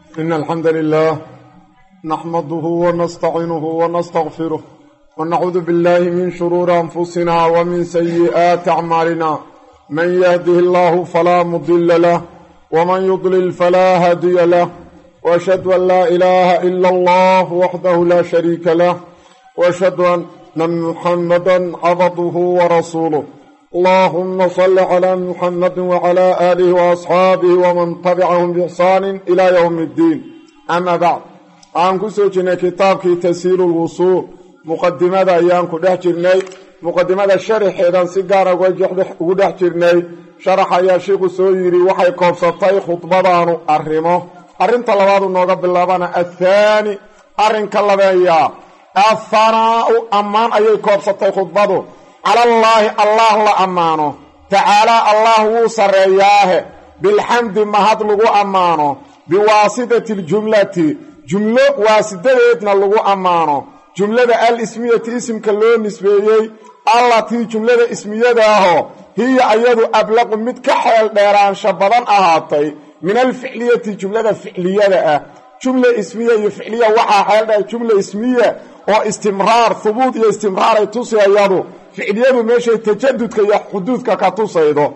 إن الحمد لله نحمده ونستعينه ونستغفره ونعوذ بالله من شرور أنفسنا ومن سيئات أعمالنا من يهده الله فلا مضل له ومن يضلل فلا هادي له وأشهد أن لا إله إلا الله وحده لا شريك له وأشهد أن محمدا عبده ورسوله اللهم صل على محمد وعلى آله وأصحابه ومن تبعهم بإحسان إلى يوم الدين أما بعد أنكسوجنا كتابك تسير الوصول مقدمة أيامك دحجرني مقدمة الشرح إذا سيجارة ودحجرني شرح يا شيخ سويري وحي كوفستي خطبة أرمه أرنت لبعض النوغب اللبانة الثاني أرنك اللبايا الثناء أمان أي كوفستي خطبة على الله لأمانه تعالى الله سرياه بالحمد مهد لغو أمانه بواسطة الجملة جملة واسطتنا لغو أمانه جملة الاسمية اسم كلهم اسمية التي جملة اسمية داهو هي أيضا أبلغ متكحل ديران شبضان أهاتي من الفعلية جملة فعلية داه جملة اسمية فعلية وحا حال جملة اسمية واستمرار ثبوت يا استمرار توصي أيضا فعليا ماشي تجددك يا حدودك كتصيده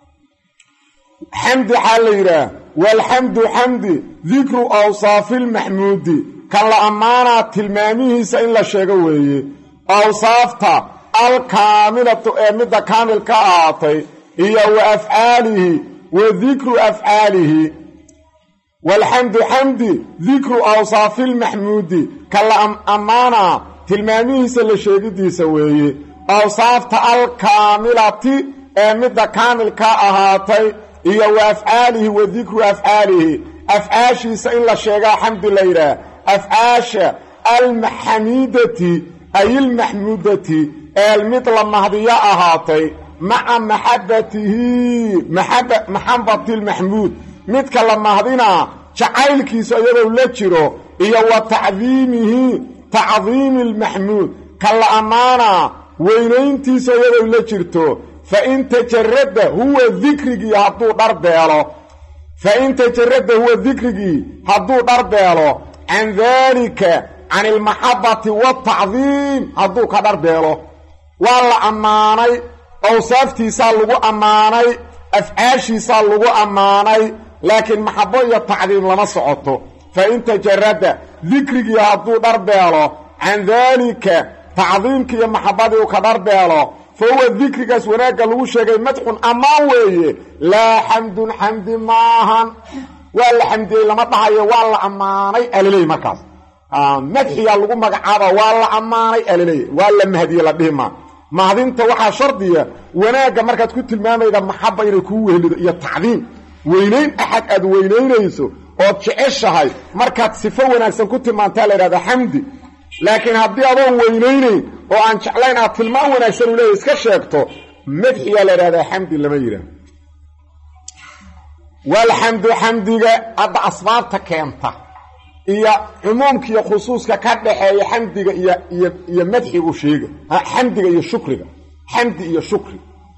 حمد حاليرا والحمد حمد ذكر اوصاف المحمود كلا امانه تلمامه سين لا شيغه ويه اوصافته الكامله مد كامل كاعطي هي وافعاله وذكر افعاله والحمد حمد ذكر اوصاف المحمود كلا امانه تلمامه سين لا شيغديسه ويه أوصافت الكاملة مدى كامل كأهاتي إيا وأفعاله وذكر أفعاله أفعاشي سئل الشيغة حمد لله أفعاش المحميدة أي المحمودة المثل مهدية أهاتي مع محبته محبة المحمود مثل لما هدينا شعيلكي سيدو لتشرو إيا وتعظيمه تعظيم المحمود كلا أمانا weynayntiisa iyadoo la jirto fa in tajarrada huwa dhikrigi hadduu dharbeelo fa in tajarrada huwa dhikrigi hadduu dharbeelo an dhalika an al mahabbati wa ta'zim hadduu ka dharbeelo wala amaanay awsaaftiisa lagu amaanay afcaashiisa lagu amaanay laakiin mahabbo iyo ta'zim lama socoto fa in tajarrada dhikrigi hadduu dharbeelo an dhalika تعظيمك يا محبتي وكدر بيالو فهو الذكر كاس وناقا لغو شاقي مدح أمان ويه لا حمد حمد ماهن ولا حمد لما طحي ولا أماني أليلي مكاس مدحي لغو مقعابا ولا أماني أليلي ولا مهدي لديما ما هذين توحى شرطية وناقا مركز كنت الماما إذا محبة يركوه التعظيم وينين أحد أدوينين يسو وتشعشها مركز صفة وناقا كنت المانتالي هذا حمدي لكن هدي أدو وينيني وأن شعلين أطلمان ونأسر له إسكا شاكتو مدحي لهذا حمد لما يرى والحمد حمدك أدى أصباب تكيمتا إيا عمومك يا خصوصك كدحي يا حمدك يا مدحي وشيك حمدك يا شكرك حمد يا شكري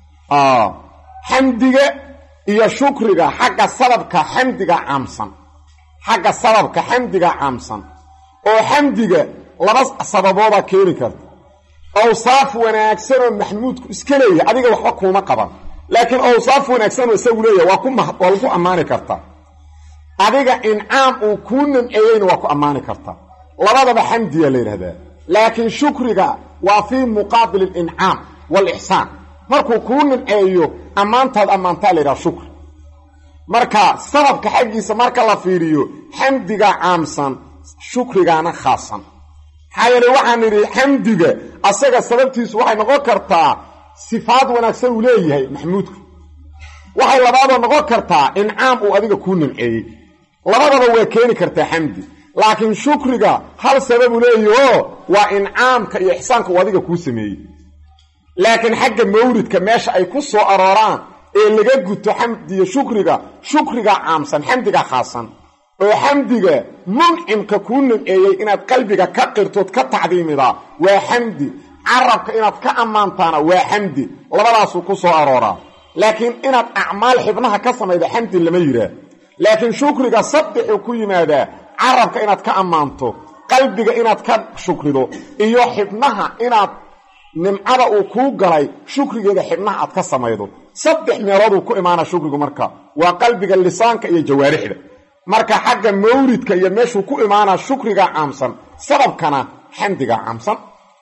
حمدك يا شكرك حق سببك حمدك عامسا حق سببك حمدك عامسا وحمدك لبس سببودا كيري كرت اوصاف وناكسن محمود اسكليه اديga waxba kuma qaban laakiin awsaaf wanaagsan oo sawleeyo waa ku amaani karta adiga in'aam oo kunan ayeen waa ku amaani karta labadaba xamdiya leeyahay laakiin shukriga waa fi muqabil al-in'am wal ihsan markuu kunan ayo amaanta leeyahay shukr marka sababka xaqiisa marka la fiiriyo xamdiga caamsan shukrigaana khaasan حيالي waxaan niri xamdiga asaga sababtiisu waxay noqon kartaa sifaad wanaagsan u leeyahay maxmuudku waxay labaado noqon kartaa in'aam uu adiga ku nimceeyay labadaba way keeni kartaa xamdi laakiin shukriga hal sabab u leeyahay waa in'aamka iyo ihsaanka uu adiga ku sameeyay laakiin xagga mawridka meesha ay ku soo arooraan ee laga guto xamdiga shukriga caamsan xamdiga khaasan وحمدك منعمك كون ايي اناد قلبك كقرتود كتعظيمدا وحمدي عربك اناد كامانتانا وحمدي لبداسو كسو ارورا لكن اناد اعمال حبنها كسميده حمدي لما يراه laakiin shukriga saddexu ku yimaadaa carabka inaad ka ammaanto qalbiga inaad ka shukrido iyo xibnaha inaad nimcada uu kuu galay shukrigeeda xibnaha aad ka samaydo saddex meelooduu ku imaana shukrigu marka waa qalbiga lisaanka iyo jawaarixda marka xagga mawridka iyo meeshuu ku imaana shukriga caamsan sababkana xamdiga caamsan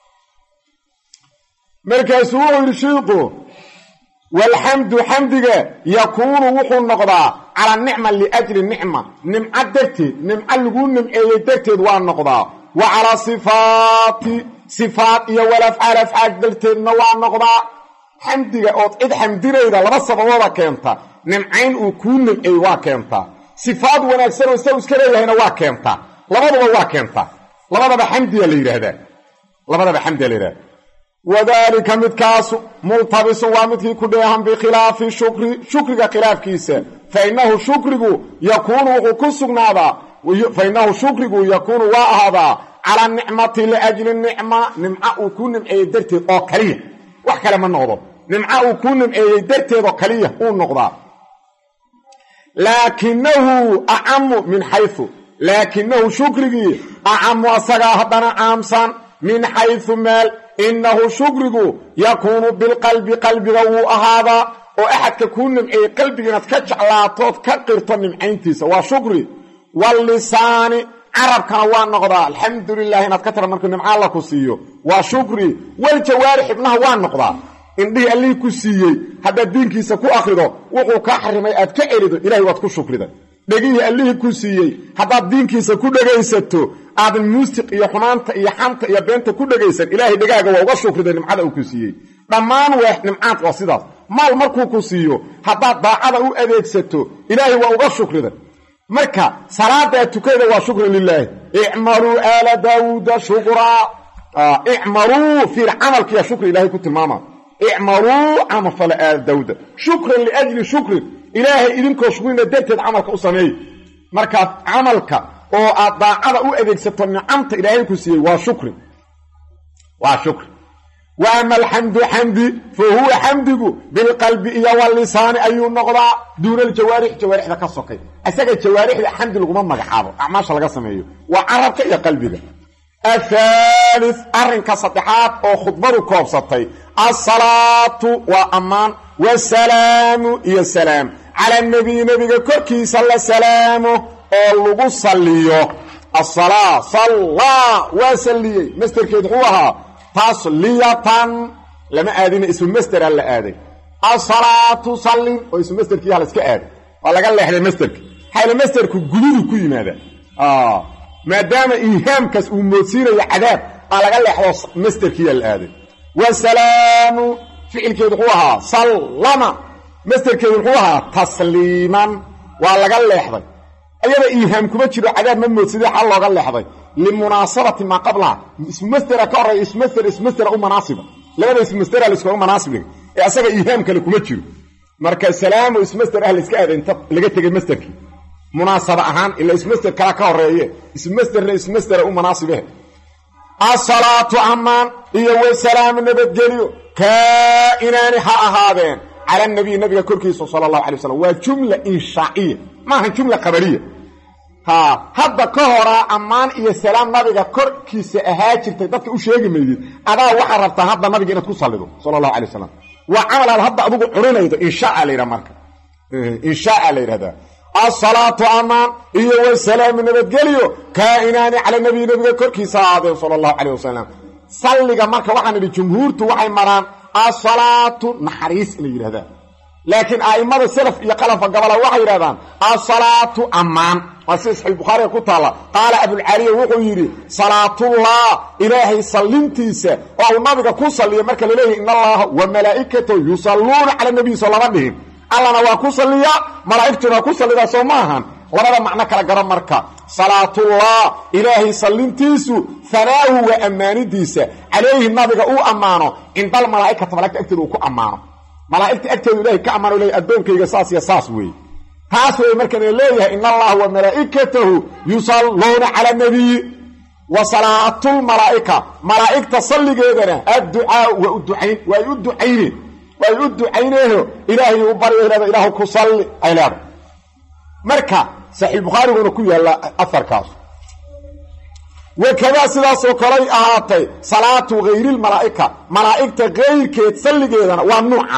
markaasuu wuxuu yidhi shiiku walxamdu xamdiga yakuunu wuxuu noqdaa calaa nicma liajli nicma nimco darteed nimco laguu nimceeyey darteed waa noqdaa wa calaa sifaati sifaat iyo walafcaal afcaal darteedna waa noqdaa xamdiga ood cid xamdinayda laba sababooda keenta nimcayn uu kuu nimceeyey waa keentaa sifaad wanaagsanoo isagu iska leeyahayna waa keentaa labadaba waa keentaa labadaba xamdiga la yidhaahdaa wadaalika midkaasu multabisun waa midkii ku dheehan bikhilaafi shukri shukriga khilaafkiisa fainahu shukrigu yakuunu waa ahaadaa calaa nicmati liajli nicma nimco uu kuu nimceeyey darteed oo kaliya wax kale ma noqdo nimco uu kuu nimceeyey darteed oo kaliya uu noqdaa laakinahu shukrigii acamu asagaa haddana caamsan min xaysu meel innahu shukrigu yakuunu bilqalbi qalbiga wuu ahaadaa oo axadka kuu nimceeyey qalbiga inaad ka jeclaatood ka qirto nimcayntiisa waa shukri wallisaani carabkana waa noqdaa alxamdu lilah inaad ka tira markuu nimco alla ku siiyo waa shukri waljawaari xibnaha waa noqdaa indhihii allihii ku siiyey haddaad diinkiisa ku akhrido wuxuu kaa xarimay aad ka celido ilahay waad ku shukriday dhegihii allihii ku siiyey haddaad diinkiisa ku dhegaysato aadan muusiq iyo xumaanta iyo xanta iyo beenta ku dhegaysan ilaahay dhegaaga waa uga shukriday nimcada uu ku siiyey dhammaan nimcaad waa sidaas maal markuu ku siiyo haddaad daacada u adeegsato ilaahay waa uga shukriday marka salaada tukayda waa shukran lilaahi icmaluu aala daawuuda shukraa icmaluu fiir camalkiiya shukri ilaahay ku tilmaama icmaluu camal fala aala daawuuda shukran liajli shukrin ilaahay idinkoo shukrina darteed camalka u sameeyey markaad camalka oo aad daacada u adeegsato nicamta ilaahay ku siiyey waa shukri wa ama alxamdu xamdi fa huwa xamdigu bilqalbi iyo wallisaani ayuu noqdaa duuna aljawaarix jawaarixda ka sokay isaga jawaarixda xamdi laguma magacaabo acmaasha laga sameeyo waa carabka iyo qalbiga athaalith arrinka saddexaad oo khudbadu koobsatay assalaatu waa ammaan wasalaamu iyo salaam cala nabiy nabiga korkiisa la salaamo oo lagu saliyo asalaa sallaa waa saliyey masderkeed wuxuu ahaa tasliyatan lama aadina ismu masdera la aaday asalaatu sallin oo ismu masderkii hala iska aaday waa laga leexday masderka xayla masderku gududu ku yimaada maadaama ihaamkaas uu moodsiinayo cadaab aa laga leexdo masderkiiyaa la aaday wasalaamu ficilkeedu wuxuu ahaa sallama masderkeedu wuxuu ahaa tasliiman waa laga leexday ayada ihaam kuma jiro cadaab ma moodsidee xal looga leexday limunaasabati maa qablaha ismu masdera ka horreeya ismasdera u manaasiba labada ismasdera la iskooga manaasibdhiga ee asaga ihaam kale kuma jiro marka salaamu ismasder ah la iska aaday inta laga tegay masderkii munaasaba ahaan ila ismasder kala ka horeeye ismasderna ismasdera u manaasibe asalaatu ammaan iyo wasalaamu nabadgelyo kaa'inaani ha ahaadeen cala nabiy nabiga korkiisa sala allahu alay wasalam waa jumla inshaa'iya maaha jumla khabariya hadda ka horaa ammaan iyo salaam nabiga korkiisa ahaa jirtay dadka u sheegi maydid adaa waxaa rabtaa hadda nabiga inaad ku sallido sala allahu alay wasalam waa camalaad hadda adigu curinaydo inshaa la yidhaha marka inshaa la yidhahdaa asalaatu amaan iyo wasalaamu nabadgelyo kaa'inaani cala nabiy nabiga korkiisa ahaadeen sala allahu calayh wasalam salliga marka waxaan idhi jumhuurtu waxay maraan asalaatu naxariis inay yidhahdaan laakiin a'immada salaf iyo khalafa gabola waxay yidhahdaan asalaatu ammaan waa sida saxiix bukhaariga ku taalla qaala abulcaaliya wuxuu yidhi salaatullah ilaahay sallintiisa oo uu nabiga ku salliya marka laleeyahay in allaha wa malaa'ikatahu yusalluuna cala nabiy soo lama dhihin allana waa ku salliyaa malaa'igtuna waa ku sallidaa soo ma ahan labada macno kala garo marka salaatullah ilaahay sallintiisu hanaahu waa ammaanidiisa calayhi nabiga uu ammaano cindal malaa'ikata malaigta agteeda uu ku ammaano malaa'igta agteedu ilahay ka ammaano leeyahy addoonkayga saas iyo saas weeye taas weeye markaan leeyahay in allaha wa malaa'ikatahu yusalluuna cala nabiyi wa salaatulmalaa'ika malaa'igta salligeedana adducaa way u ducayneeho ilaahay u baryo leeda ilaahu ku salli ay leedahay marka sahih bukhari uu ku yaala afarkaas وكذا sidaas oo kale ahaatay salaatu ghayril malaa'ika malaa'ikta ghayrkeed salligeedana waa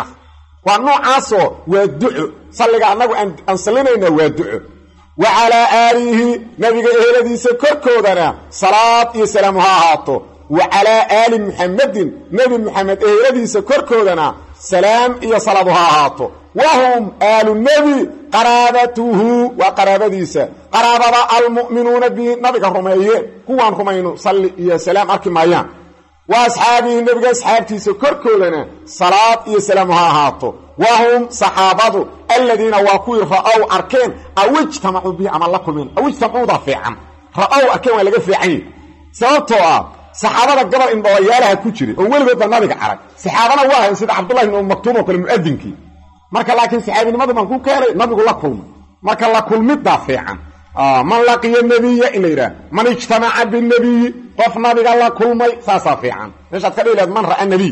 noocaas oo waa duco salliga anagu aan sallinayna waa duco wa ala alihi nabiga eheladiisa korkoodana salaad iyo salaam ha ahaato wa ala ali muhammadin nabi muhammad eheladiisa korkoodana salaam iyo salaad ha ahaato وهم آل النبي قرابته وقرابديسا قرابة المؤمنون به نبي الرميين كوان رميين صلي يا سلام أركي مايان وأصحابه النبي أصحابتيسا كركولنا صلاة يا سلام هاتو وهم صحابته الذين واقوا رأوا أركين أو اجتمعوا به أمال لكم من أو اجتمعوا ضفيعا رأوا أركين ولقى في عين سوطوا صحابة قبل إن بويالها كتير أول بيضا نبي عرق صحابنا واحد سيد عبد الله بن مكتوم وكل مؤذن كي marka laakiin saxaabinimadu man ku keenay nabigu la kulmo marka la kulmida fiican man laqiya nabiyya ilayra man ijtama'a bin nabiy qof nabiga la kulmay saasa fiican meesha ka dhiileed man ra'a nabiy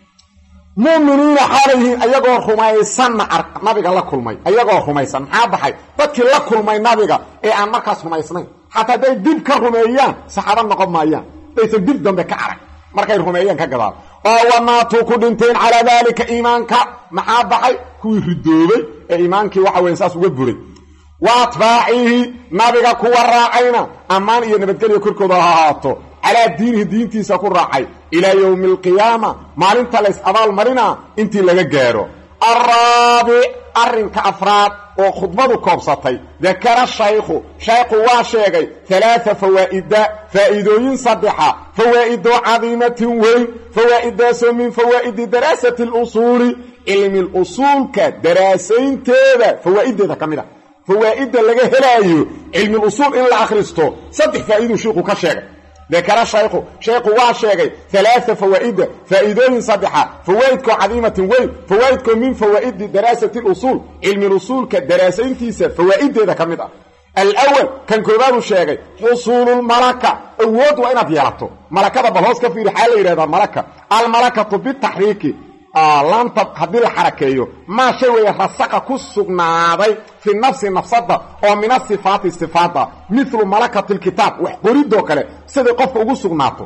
mu'miniina xalayhi ayagoo rumaysan nabiga la kulmay ayagoo rumaysan maxaa baxay dadkii la kulmay nabiga ee aan markaas rumaysnayn hatta day dib ka rumeeyaan saxaabada noqon maayaan aysan dib dambe ka arag markay rumeeyaan ka gadaal oo wanaatu ku dhinteen ala dalika iimaanka maxaa baxay kuwii ridoobay ee iimaankii waxa weyn saas uga buray waatbaa'ihi nabiga ku waraacayna amaan iyo nabadgelyo korkooda ha ahaato ala diinihi diintiisa ku raacay ila yawmil qiyaama maalinta la is abaal marina intii laga gaaro arabi arrinka afraad oo khudbadu koobsatay dakara shaykhu waa sheegay 3 fawaa'ida faa'iidooyin saddexa fawaa'ido cadiimatin weyn fawaa'idaas min fawaa'idi darasati al-usul ilmi al-usul ka daraasaynteeda fawaa'ideeda kamida fawaa'ida laga helaayo ilmi al-usul in la akhristo saddex faa'iido sheekhu ka sheegay ذكر الشيخ واشيغي 3 فوائد فائدين صدحه فوائد عظيمه وين فوائد من فوائد دراسه الاصول علم الاصول كدراسين فيسا فوائد ذا كميده الاول كان كوبادو شيغي حصول الملكه اود وين ديارته ملكه بهوس كفير حاله يريدا الملكه بالتحريك لان تبدي الحركه ما شيء يرسق كسغناداي في النفس نفسده او من الصفات الصفات مثل ملكه الكتاب وحقريدو كله سيده قف ugu sugnaato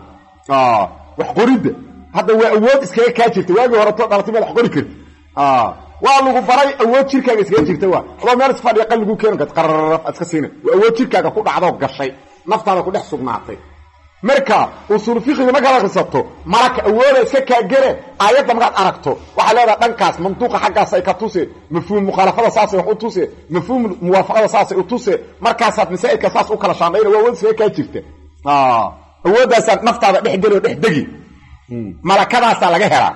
وحقريد هذا هو اود اسكا كاجirta waagi hore to dhaltay meel xaqori kar waa lagu baray awood jirkaaga iska jirta waa meel isfadhiya qalbigu keenka qarraf iska siinay awood jirkaaga ku dhacdo gashay naftaada ku dhex sugnaatay marka usul fiqhiga ma kala qisato marka awooda iska kaagare ayada markaad aragto waxa leedahay dhankaas mantuuqa xaqaas ay ka tuse mafhuum mukhalafada saas ay u tuse mafhuum muwaafaqada saas ay u tuse markaas aad masaa'ilka saas u kala shaandayna waa wad iska ka jirta awoodaas naftaada dhex galo dhex degi malakadaas laga helaa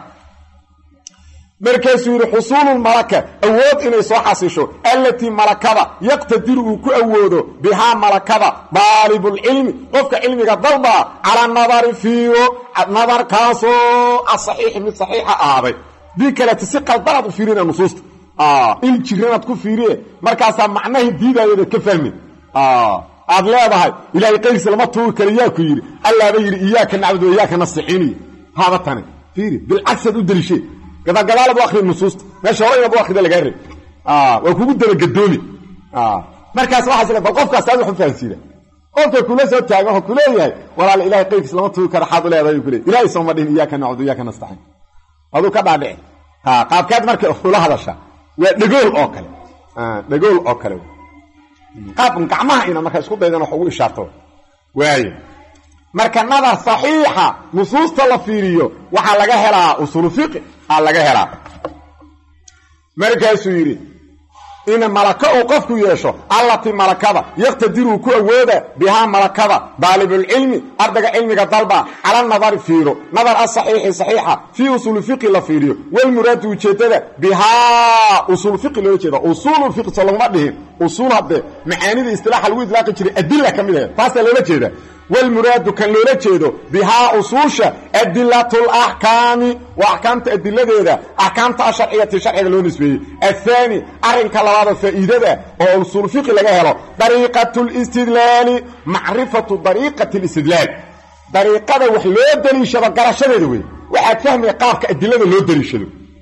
مركز حصول الملكة أود إنه صح سيشو التي ملكة يقتدر كو أوده بها ملكة طالب العلم قفك علمك ضربة على النظر فيه النظر كاسو الصحيح من صحيح آبي دي كلا تسيق الضرب فيرين النصوص إن تشغلنا تكون فيرين مركز معناه ديدا يدى كفهمي أضلاء بهاي إلهي قيس لما توك إياكو يري ألا بيري إياك نعبد وإياك نستحيني هذا الثاني فيري بالعكس أدري شيء كذا قال ابو اخي النصوص ماشي هو ابو اخي ده اللي جاري وكوغو دبا قدومي markaas waxa sida qofkaas aad wax fahansiina qofka kula soo taagan ku leeyahay walaal ilaahay qeybis lama tuu kara xad leedahay ku leeyahay ilaahay soo madhin iyaaka nacdu iyaaka nastaxin adu ka dhaadhic qaabkaad markay ula hadasha waa dhagool oo kale qaab gacmaha ina markaa isku daydan wax ugu ishaarto waaye marka nadar saxiixa nusuusta la fiiriyo waxa laga helaa usul fiqh laga helaa markaasuu yiri in malaka oo qofku yeesho allati malakada yaqtadiru ku awooda biha malakada dalibul ilmi ardaga ilmiga dalba ala nadar fiiro nadar as-sahih sahiha fi usul fiqh la fiiriyo wal murad ujeedada biha usul fiqh loo jeedo usul fiqh salama dhihin usul hadde macaanida istilaah lagu idlaaqi jiray adilla kamida taas loo jeedo والمراد كان لولا جيدو بها اصوشا ادله الاحكام واحكام ادلهده احكام الشرعيه الشرعيه لو نسبيه الثاني ارنك لباد فائده او اصول فقه لغا هلو طريقه الاستدلال معرفه طريقه الاستدلال طريقه وخ لو دليشده قراشده وي waxaad fahmi qaabka adilada loo daliishado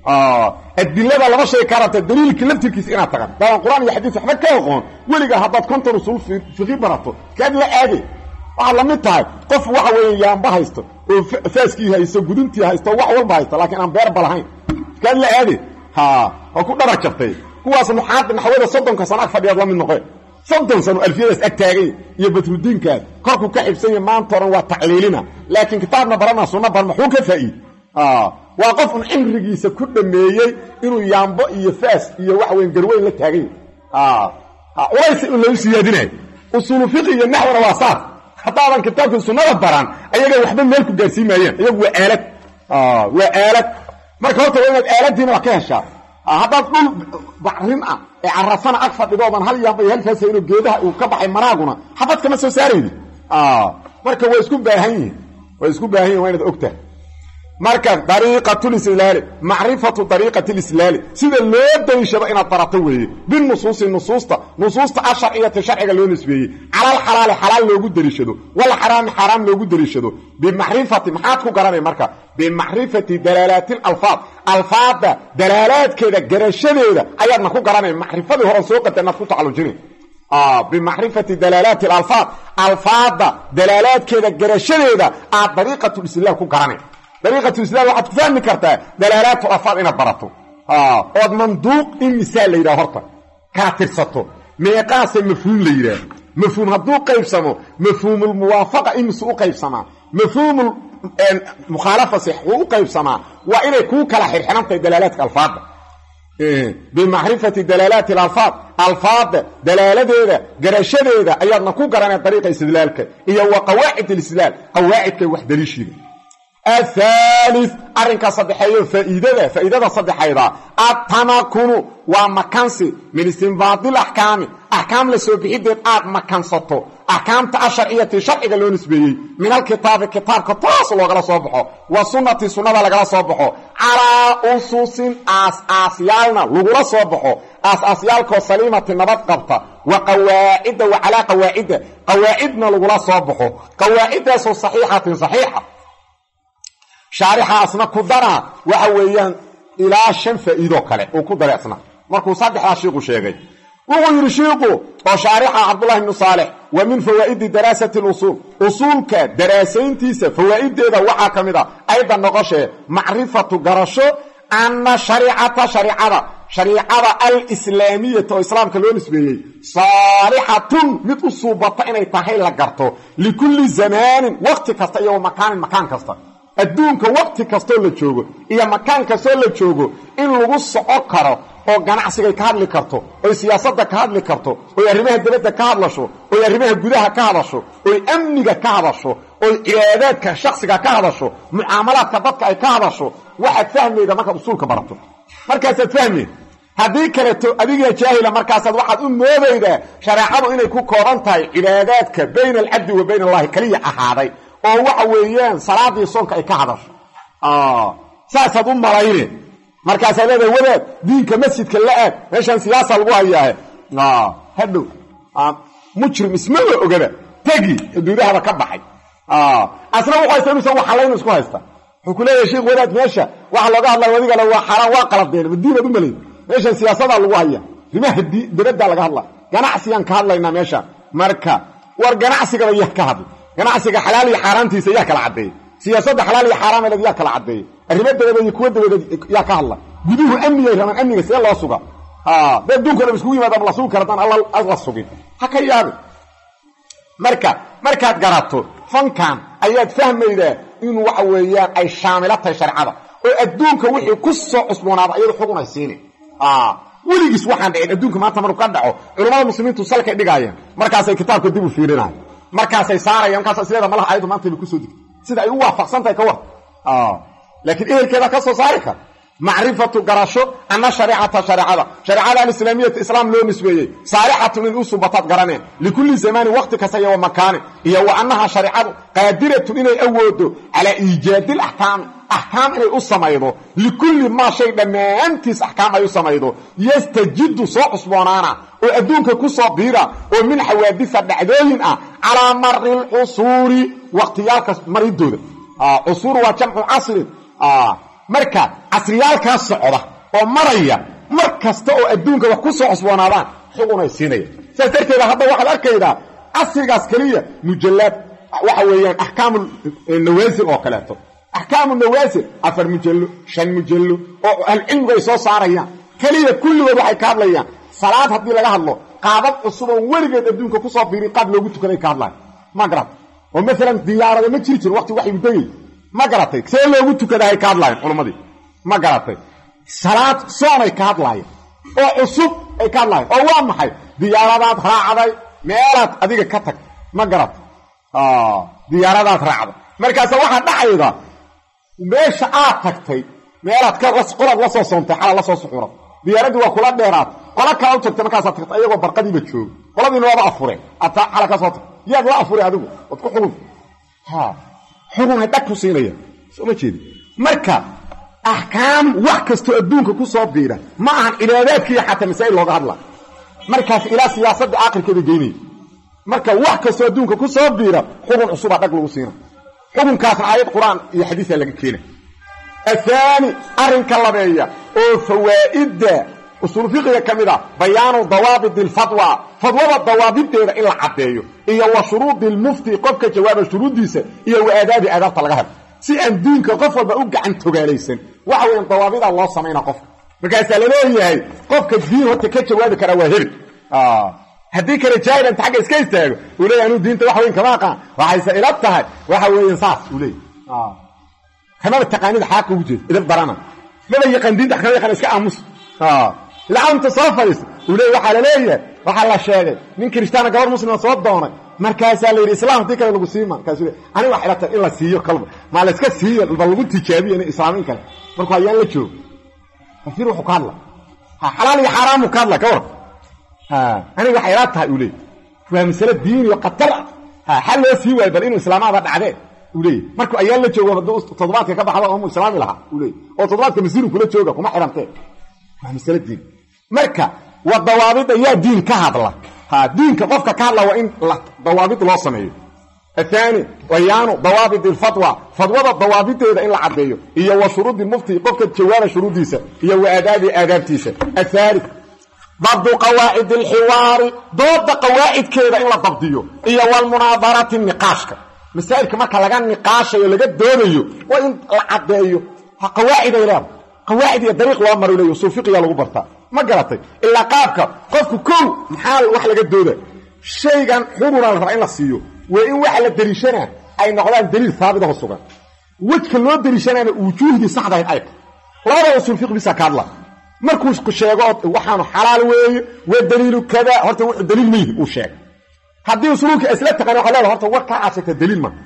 adilada laba shay ka rabta daliilka laftirkiisa inaad taqaan daan quraan iyo xadiis waxba ka aqoon weliga haddaad konton usul fiqi barato kaad la aade waxa la mid tahay qof waxa weeyaan ba haysto oo faaskii haysto guduntii haysto wax walba haysto laakiin aan beer balahayn kaad la aade oo ku dhabar jabtay kuwaas muxaad naxwada 30 sano fadhiya la mid noqday 30 sano alfiyadaas ag taagay iyo badrudiinkaas korku ka xibsan yahay maanta oran waa tacliilina laakiin kitaabna barana sunna bar maxuu ka faa'iid waa qof cimrigiisa ku dhameeyay inuu yaambo iyo faas iyo wax weyn garweyn la taagay wayse loo siyaadinay usul fiqh iyo nahwa wasaat hadaan kitaabka sunnada baran ayaga waxba meel ku gaarsiimayeen ayagu waa aalad marka horta waa inaad aaladiina wax ka heshaa haddaad dhul bacrin ah ee carafana ag fadhidoodan hal yaamba iyo hal faas inuu geedaha uu ka baxay maraaguna xabad kama soo saaraydi marka way isku baahan yihiin waa inaad ogtahay marka dariiqatul islal ma'rifatu dariiqatil islal sida loo daliishado inaad barato weeye bin nusuusta sharciyyada sharciga loo nisbeeyay halal halal loogu daliishado wala haram loogu daliishado bi ma'rifati maxaad ku garanay marka bi ma'rifati dalalatil alfaada dalalaadkeeda garashadeeda ayaadna ku garanay ma'rifadii hore soo qadanaad ku tacalujinay bi ma'rifati dalalatil alfaada dalalaadkeeda garashadeeda aad dariiqatul islal ku garanay طريقة الإسلام waxaad ku fahmi kartaa dalaalaat alfaad inaad barato oo manduuq in misaal leeyahay horta ka tirsato meeqaas mafhuum leeyahay mafhuum haduu qaybsamo mafhuum muwaafaqa in suu qaybsama mafhuum mukhalafa sih uu qaybsama waa inay ku kala xirxirantay dalaalaatka alfaad bi ma'rifati dalalaat alfaad dalaaladeeda garashadeeda ayaadna ku garanay dariiqa istidlaalka iyo qawaa'id al-istidlal qawaa'idka wax daliishiga الثالث أرنك صدحيه فائدة صدحيه التمكن ومكانسي من استنباط الأحكام أحكام لسوبيدة مكانسته أحكام تأشرية شرعية لو نسبيه من الكتاب كتاصل وغلا صبحه وسنة سنة لغلا صبحه على أسوس أسيالنا لغلا صبحه أسيالك سليمة النبات قبطة وقواعد وعلى قواعدنا لغلا صبحه قواعد صحيحة شارحة أصنع كدرة وحويان إلى شن فإيدو كله وكدرة أصنع مركو صدح عشيقو شيغي وهو يرشيقو وشارحة عبد الله بن صالح ومن فوائد دراسة الأصول أصولك دراسين تيسة فوائد إذا وحاكم إذا أيضا نقشه معرفة قرشو أن شريعة الإسلامية وإسلام كلون اسمه صالحة متصوبة إنه يتحيل لقرته لكل زمان وقت كستا يوم مكان كستا adduunka waqti kasto la joogo iyo makaan kasto la joogo in lagu socon karo oo ganacsiga ka hadli karto oo siyaasadda ka hadli karto oo arrimaha dibadda ka hadlasho oo arrimaha gudaha ka hadasho oo amniga ka hadasho oo ciyaadaadka shakhsiga ka hadasho mucaamalaadka dadka ay ka hadasho waxaad fahmayda marka usulka barato markaas aad fahmi hadii kaleeto adiga jaahila markaas waxaad u moodaydaa shariicadu inay ku kooban tahay ciyaadaadka bayna al-abdi wa bayna Allah kaliya ahaaday oo waxa weeyaan salaadii soonka ay ka hadasho saasad u malayne markaas ay leedahay wadaad diinka masjidka la aad meeshan siyaasad lagu hayaa hadhow mujrim ismada ogada tagi duudaha ka baxay asna waxa aysan waxa laynu isku haysta wuxuu ku leeyahay sheekh wadaad meesha waxa laga hadlay wadiga la waa xaraan waa qaladeen diinadu u malay meeshan siyaasada lagu hayaa rimaha dibadda laga hadla ganacsigan ka hadlayna meesha marka war ganacsiga way ka hadlay ganacsiga xalaal iyo xaraamtiisa yaa kala cadeey siyaasadda xalaal iyo xaraam ee yaa kala cadeey arrimada iyo kuwa dawladda yaa ka hadla guduhu amniga see loo suga daddunkana isku yimaadaan la sugi kartaan alla sugin haka yaab markaad garato fankan ayaad fahmaydaa in waxa weeyaan ay shaamilatay sharciyada oo adduunka wixii ku soo cusboonaada ayadu xugun ay siinay weligiis waxaan dhicin adduunka maanta markuu ka dhaco culimada muslimiintu salka dhigayaan markaas ay kitaabka dib u fiirinayaan markaas ay saarayaan markaas isleeda malaha ayadu maanta ku soo digtay sida ay u waafaqsantahay ka war laakiin ehelkeeda ka soo saari kar معرفة قراشو أن شريعة الإسلامية إسلام لو نسبية صالحة من أصبطات قرانين لكل زمان وقت كسي ومكان هي أنها شريعة قادرة إلي أود على إيجاد الأحكام إلي أصميضو لكل ما شيء لما أنتس أحكام يصميضو يستجد صوح صبانانا وأدونك كصبيرة ومن حوادث الدعدين على مر العصور واختيارك مريد عصور وجمع عصر marka casriyaalkaas socda oo maraya mar kasta oo adduunka wax ku soo cusboonaadaan xukunay siinaya saas darteeda hadda waxaad arkaydaa casrigaas kaliya mujallad waxa weeyaan axkaamul nawaasil oo kaleeto axkaamul nawaasil 4 mujallo 5 mujallo oo cilmiga ay soo saarayaan kaliya kulligood waxay ka hadlayaan salaad haddii laga hadlo qaabab cusub oo weligeed adduunka ku soo fiirin qaab loogu tukaday ka hadlaan ma garat oo mesela diyaarada ma jiri waqti wax uu dagay ma garatay see loogu tukaday ka hadlaan culimadii ma garatay salaad soonay ka hadlaayeen oo cusub ay ka hadlaayeen oo waa maxay diyaaradaad raacday meelaad adiga ka tag ma garat diyaaradaad raacday markaas waxa dhacayda meesha aad tagtay meelaad ka qolad la soo soontay xala la soo suxuro diyaaradii waa kula dheeraad qola kale u tagtay markaas tagtay ayagoo barqadiiba joog qoladii waa afureen ata xala ka soo tagtay yaad la afurey adigu wad ku xulun xulun ay dhaqtu siinaya soo ma jeedi marka ahkaam wax kasto adduunka ku soo biira ma ahan ilaadaadkii xataa masaa'il looga hadla markaas ila siyaasadda aakhirkeeda geynay marka wax kasto adduunka ku soo biira xukun cusub dhaq lagu siina xukunkaas aayad quraan iyo xadiis laga keenay athani arinka labeeya oo fawaa'ida usul fiqhiga kamida bayaanu dawaabid al-fatwa fadwada dawaabideeda in la cadeeyo iyo wa shuruud al-mufti qofka jawaab shuruudiisa iyo waadabi adabta laga helo si aan diinka qof walba u gacan togaalaysan waxa weyn dawaabida loo sameeyna qofka markaas la leeyahay qofka diin horta ka jawaabi kara waa hel haddii kale jaahilan taxaga iska istaago uu leeyahay inuu diinta wax weyn kama aqaan waxay ila tahay waxa weyn saas uu leeyahay kama taqaanid xaq ugu jeed idin barana laba yaqaan diinta xaq yaqaan iska aamus la anta safaris uu leeyahay waxa la leeyahay waxa la sheegay nin kristaana gabar muslima soo doonay markaas la yiri islaamtii kale lagu siima kaas ani waxa ila tahay in la siiyo kalba ma la iska siiyo bal lagu tijaabiyo in islaamin kale marka ayaan la joogo kafir wuxuu ka hadla xalaal iyo xaraam ka hadla ka war ani waxa ila tahay uu leeyahay waa mas'ala diin iyo qatar hal loo sii waay bal inuu islaamada dhacday uu leeyahay marka ayaan la joogo toddobaadka ka baxada oo islaami laha uu leeyahay oo toddobaadka masiir kula jooga kuma xirantay waa mas'ala diin marka wadawaabida yaa diin ka hadla diinka qofka ka hadla waa in dawaabid loo sameeyo الثاني ويانو ضوابط الفتوى فضوى ضوابطها إلا عبيه هي وشروط المفتي قفك جواب شروطيسا هي وآدابتيسا الثالث ضد قواعد الحوار ضد قواعد كذا إلا ضبطيه هي والمناظرة النقاشك مسائل كما كان لغا نقاش يلغا دونيو وإن عبيه قواعد إلام قواعد الطريق وامر إليه صوفيقيا لغو برتا ما قرأتي إلا قابك قفك كل محال وحل لغا دونه شيئا حرورا لرأينا السيو وإن واحد الدريشنا أي نقلان دليل ثابت والسوغان وجه لو دريشنا وجوهدي صحده الآية لا رسول فيق بيسا كارلا مركوش كشيغات وحانو حلال والدليل كذا هرتا الدليل ميه وشيغ هدي وصولوك أسلات تقنوا حلال هرتا وقع عسك الدليل ما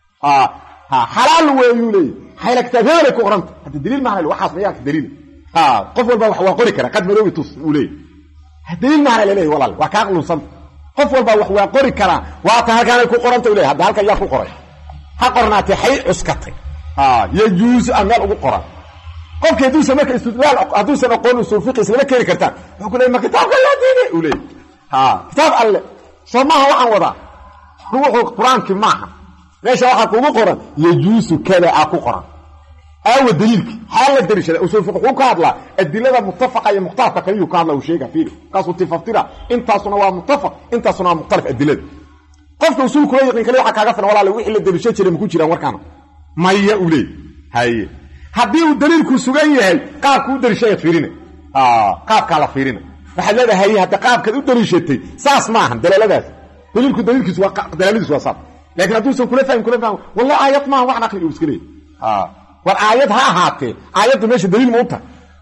حلال ويولي حيلك تذلك وقرنت هذا الدليل معنا الوحاس مياك الدليل قفل بقى وقوري كرا قد ملوي ولي الدليل معنا لليه والله وكاقلوا صمت qof walba wax waa qori kara waa ta halkaan ku qoranta u leeyahay halka yaa ku qoray ha qornaatay hay cuskatay yajuus amal ugu qoran qofka duusa marka istidlaal aduusan aqoon usul fiqh isla keenay karta wuxuu leeyahay kitaabka la diinay u leeyahay kitaab alle samaha waxaan wada ruuxu quraanki maaha meesha waxa kugu qoran yajuus kala ku qoran aw daliilki hal daliil usul fiqh ku hadla adilada muttafaqa iyo mukhtalafka kaliya ku hadla oo sheega fiir kaasoo tifaftira intaasuna waa muttafaq intaasuna waa mukhtalaf adilada qofka usul ku yaqaan kaliya waxa kaaga filan walaal wixii la daliishay jiray ku jiraan warkaan maya u leey haye hadii uu daliilku sugan yahay qaabku u daliishay fiirina qaabka la fiirina waxa leedahay hadda qaabka u daliishatay saas ma ahan dalaaladaas daliilkiisu waa dalaaladiisu waa sax laakiin hadduu kula fahmin wallahi ayat ma wax naqli u iskilay والآيات ها هاتي آيات ماشي دليل موتى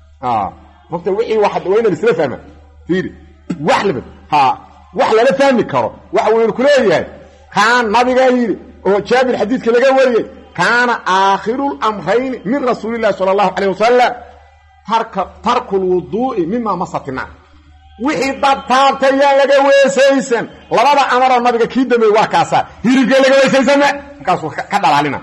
وقت وحي واحد وين الاسلام فهمه فيري وحلب وحلا لا فهمي كرو وحوين كليه كان نبي غير او جاب الحديث كلا وريه كان آخر الأمرين من رسول الله صلى الله عليه وسلم ترك الوضوء مما مسطنا وحي ضبطان لغا ويسيسن لبدا امر النبي كي دمي وا كاسا هيرغا لغا ويسيسن كاسو كدلالنا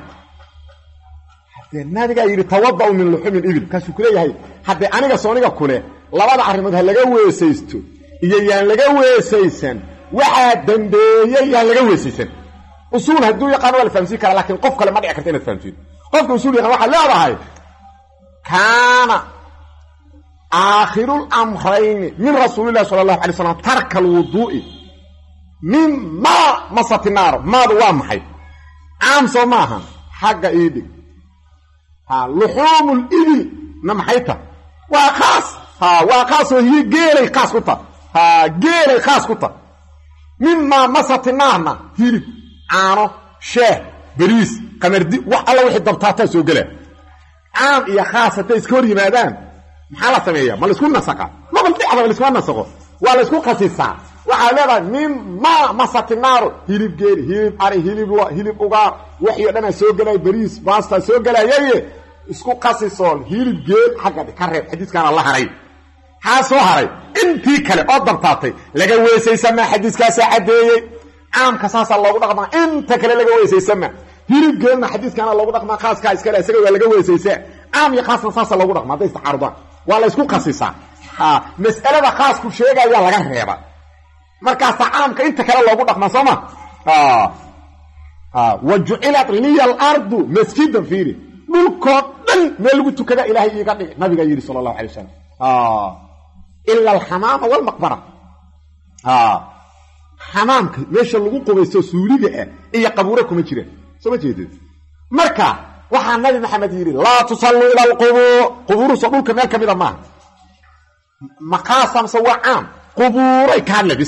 naadiga yiri tawaddu min luhum al-ibil kaasuu kuleeyahay hadda aniga sooniga kule labada arimood laga weesaysto iyo yaan laga weesaysan waxa dambeeyay yaan laga weesaysan usul haduu yaqaan wala fahamsi kara laakiin qof kale ma dhici karto inaad fahamtid qofka usul yaqaan waxa leedahay kaana aakhiru lamrayni min rasuulillahi sala allahu alay slam tarka alwuduu'i mimaa masati naaro maadu waa maxay caam soo maahan xagga iidhig luxuumu libil na maxay ta waa khaas waa khaasoo hiyo geelay khaas ku ta geelay khaas ku ta mimaa masati naarna hilib caano sheeh bariis qamardi wax alla wixii dabtaataa soo gela caam iyo khaas hadday iska hor yimaadaan maxaa la sameeyaa ma laisku nasaqa mabal dhicda ma laiskuma nasaqo waa laisku khasisaa waxaa leedahay mimaa masati naaro hilib geeli hilib ari hilib lo hilib ugaar waxii o dhanaa soo gelaya bariis baasta soo gelayaye isku khasisoon hilib geel xagga ka reeb xadiiskaana la haray haa soo haray intii kale oo dabtaatay laga weysaysamaa xadiiskaasaa caddeeyey caamka saasaa loogu dhaqmaa inta kale laga weysaysamaa hilib geelna xadiiskaana loogu dhaqmaa khaaskaa iskale isaga waa laga weysaysaa caam iyo khaasna saasaa loogu dhaqmaa hadday istacaarudaan waa la isku khasisaa mas'alada khaasku sheegayaa laga reeba markaasaa caamka inta kale loogu dhaqmaa soo ma wa jucilat liya alardu masjidan fiiri dhulkoo dhan meel lagu tukada ilaahay iiga dhig nabigaa yidhi sala allahu alay wasalam ila alxamaama walmaqbara xamaamka meesha lagu qubaysto suuliga ah iyo qabuura kuma jiraan soo ma jeedid marka waxaa nabi maxamed yidhi laa tusalluu ila alqubuur qubuuruso dhulka meel ka mida maaha maqaasamse waa caam qubuuray kaa labis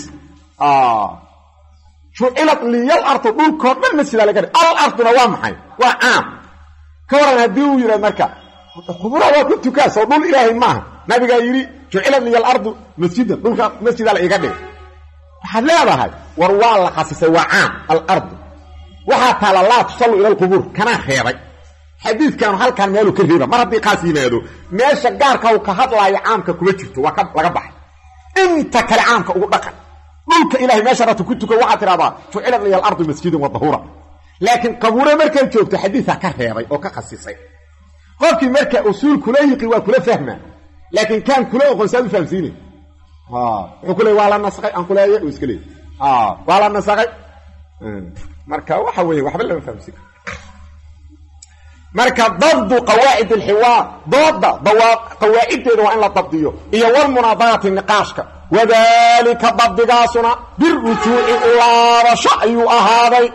jucilat liyal ardu dhulkoo dhan masjidaa laga dhig al arduna waa maxay waa caam ka waran haddii uu yidhahd marka qubuuraha waa ku tukaa soo dhul ilaahay maaha nabigaa yidhi jucilat liya alardu masjidan dhulka masjidaa la iga dhig waxaad leedahay war waa la khasisay waa caam alardu waxaa taala laa tusallu ila alqubuur kanaa reebay xadiidkaanu halkaan meeluu ka reeba mar haddii qaas yimaado meesha gaarka uu ka hadlaayo caamka kuma jirto waa laga baxay inta kale caamka ugu dhaqan dhulka ilahay meesha rabta ku tukan waxaad tidhahdaa jucilat liya alardu masjidan wa dahuura laakiin qabuure markay joogto xadiisaa ka reebay oo ka khasisay qofkii marka usuul kula yiqi waa kula fahmaa laakiin kaan kula oqon saad u fahamsiinay wuxuu ku leey waa la nasaqay aan kuleeye uu iska leey waa la nasaqay marka waxa weeye waxba lama fahamsin marka dabdu qawaacid alxiwaar dooda qawaaciddeeda waa in la dabdiyo iyo walmunaadaraati niqaashka wadalika dabdigaasuna birujuuci ulaabasho ayuu ahaaday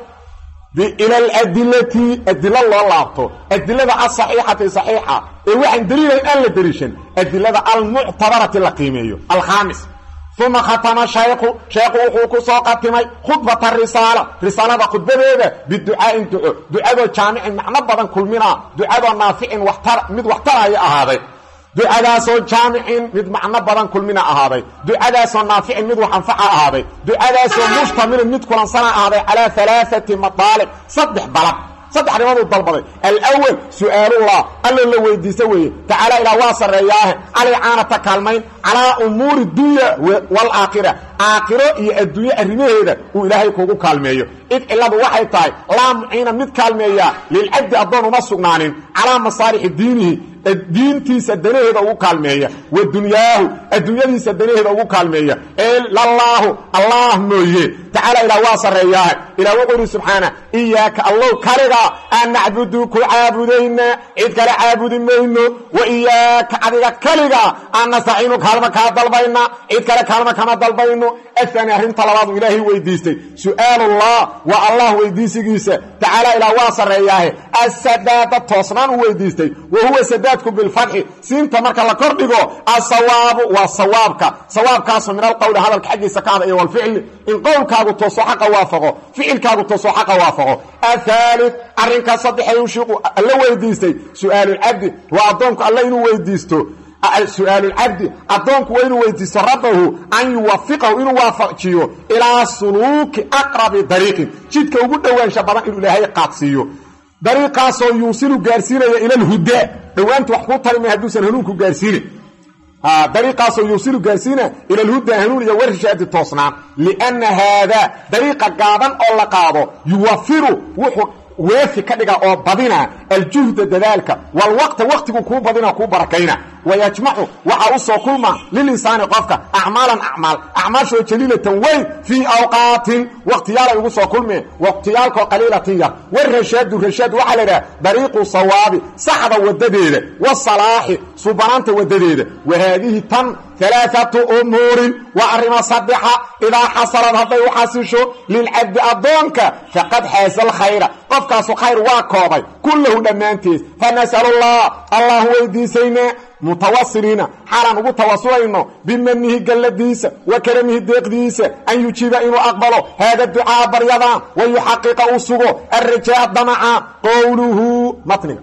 ila aladilati adila loo laabto adilada asaxiixati saxiixa ee waxaan daliilayn aan la dariishan adilada almuctabarati la qiimeeyo alkhaamis uma khatama shaykhu wuxuu ku soo qatimay khudbata risaalada khudbadeeda biducaa'in ducadoo jaamicin macno badan kulmina ducadoo naaficin mid waxtaraya ahaaday ducadaasoo jaamicin mid macno badan kulmina ahaaday ducadaasoo naaficin mid wax anfaca ahaaday ducadaasoo mushtamilin mid kulansana ahaaday calaa 3 mataalib 3 dalab 3 arrimooduu dalbaday alawal su'aalullah alla la weydiisa weeye tacaala ilaa waa sarreeyaahe calay caanata kaalmayn calaa umuuri dunya waalaakhira aakhiro iyo adduunye arrimaheeda uu ilaahay kuugu kaalmeeyo id cilladu waxay tahay laa muciina mid kaalmeeya lilcabdi addoon uma sugnaanin calaa masaalixi diinihi diintiisa danaheeda ugu kaalmeeya wa dunyaahu adduunyadiisa danaheeda ugu kaalmeeya ilallaahu allah mooye tacaala ilaa waa sarreeyaahe ilaa wuxuu ihi subxaana iyaaka allow kaliga aan nacbudu ku caabudayna cid kale caabudi mayno wa iyaaka adiga kaliga aan nastaciinu kaalma kaa dalbayna cid kale kaalma kama dalbayno aani arrinta labaadu ilaahay weydiistay su'aalullah waa allah weydiisigiisa tacaala ilaa waa sarreeyaahe assadaada toosnaan u weydiistay wa huwa sadaadku bilfatxi siinta marka la kordhigo asawaabu waa sawaabka sawaabkaasoo min alqowli hadalka xaggiisa ka ada iyo walficli in qowlkaagu toosoo xaqa waafaqo ficilkaagu toosoo xaqa waafaqo athaalith arrinkaa saddexay ushiiqu alla weydiistay su'aalulcabdi waa addoonku alla inuu weydiisto su'aalulcabdi addoonku waa inuu weydiisto rabbahu an yuwafiqahu inuu waafajiyo ilaa suluuki aqrabi dariiqin jidka ugu dhowaansha badan inuu ilaahay qaadsiiyo dariiqaasoo yuusilu gaarsiinaya ila alhudaa dhowaanta wax kuu tarimay hadduusan hanuunku gaarsiinin dariiqaasoo yuusilu gaarsiina ila alhudaa hanuun iyo warshaadi toosnaan lianna haadaa dariiqa gaaban oo la qaado yuwafiru wuxuu weefi ka dhiga oo badina aljuhda dadaalka walwaqta waqtigu kuu badina kuu barakayna wayajmacu waxa u soo kulma lilinsaani qofka acmaasho jaliilatan weyn fii awqaatin waqtiyaal ugu soo kulmeen waqtiyaalka qaliilatan yar warashaad waxa la yiraahdaa dariiqu sawaabi saxda wadadeeda wasalaahi subanaanta wadadeeda wahadihi tan ثلاثة أمور وأرما صدحة إذا حصلت هذا يحسشه للعبد أضونك فقد حاصل خير قفكاس خير واكوبي كله دمانتيس فنسأل الله ويديسينا متواصلين حالا نقول تواصلين بمنه قلديس وكرمه الدقديس أن يجيب إنه أقبله هذا الدعاء بريضان ويحقق أسوه الرجاء الضمع قوله مطنب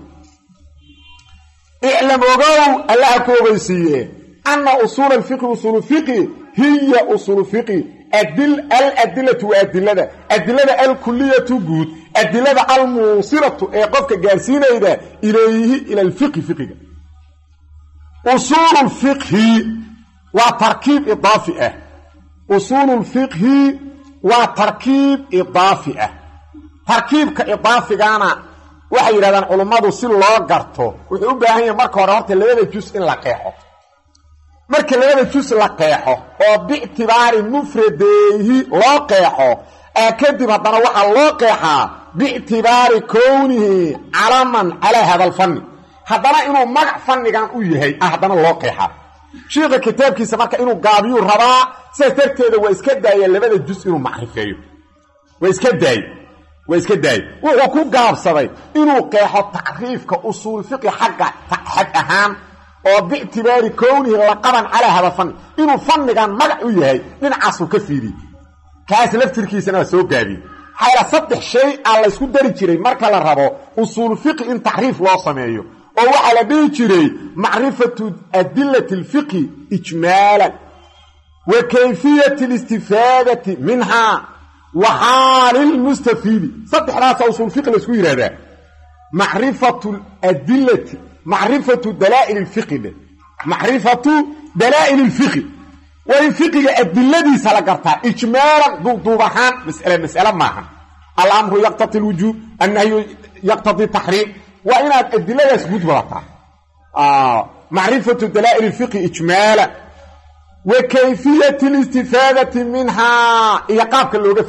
اعلم وقو الله كوبيسيه أن أصول الفقه هي أصول الفقه الأدلة وأدلة الكلية جود أدلة الموصلة قفك جالسين إلى الفقه أصول الفقه وتركيب إضافئة أصول الفقه وتركيب إضافئة تركيب كإضافئة أنا waxay yiraahdaan culimadu si loo garto wuxuu u baahan yahay marka hore horta labada juz in la qeexo marka labada juz la qeexo oo bi'tibaari mufradeehi loo qeexo kadib hadana waxa loo qeexaa bi'tibaari kownihi alaman ala hada alfann hadana inuu magac fannigan u yahay hadana loo qeexaa sheekha kitaabkiisa marka inuu gaabiyo rabaa saarteeda waa iska daayay labada juz inuu macrifeeyo waa iska daay wuxuu ku gaabsaday inuu qeexo tacriifka usul fiqh xaq ahaan oo bi'tibaari kownihi laqaban ala hada fan inuu fannigan magac u yahay dhinacaas uu ka fiiri kaas laftirkiisana soo gaabi hayra saddex shay la isku dari jiray marka la rabo usul fiqh in tacriif loo sameeyo oo waxa la dhigi jiray ma'rifatu adillati al-fiqh ijmalan wa kayfiyati al-istifadati minha وحال المستفيد صدح راس أصول فقه لسكو يرادا معرفة الأدلة معرفة دلائل الفقه معرفة دلائل الفقه والفقه الأدلة دي سلقرتها إجمالا ضوضوبحان مسألة معها الأمر يقتضي الوجوب أنه يقتضي التحريم وإن الأدلة يسجد بلطها معرفة دلائل الفقه إجمالا وكيفية الاستفادة منها هي قابك اللوغة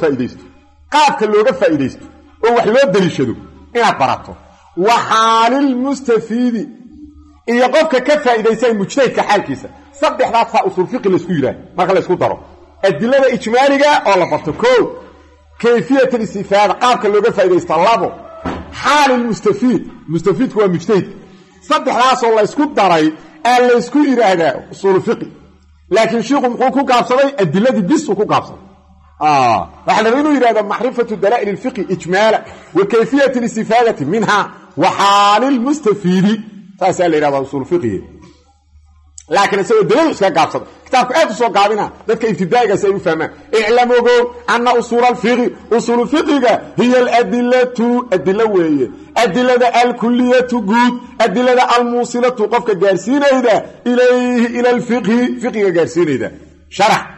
فائديستو ووحلو الدليشدو إنا براتو وحال المستفيد هي قابك كفائديسين مجتهد كحالكيسا صدح راسها أصول فقه لسكويرا مركا لسكو دارو الدلالة إجمالية أولا برتكو كيفية الاستفادة قابك اللوغة فائديستو اللابو حال المستفيد هو مجتهد صدح راسه الله يسكو داري ألا يسكويرا هذا أصول فقه لكن شيخ مخوكو قابصدي الدلة بس وكو قابصد فاحنا بينو يرادا معرفة دلائل الفقه إجمالا وكيفية الاستفادة منها وحال المستفيد فاسأل إرادا أصول الفقه لكن السبب الدليل اسكا قابصد كتابك ايه سو قابنا ذاتك ابتدائك سيئو فهمان اعلموا أن أصول الفقه هي الأدلة وهي أدلة الكلية جود أدلة الموصلة قفك جارسين إذا إليه إلى فقه جارسين إذا شرح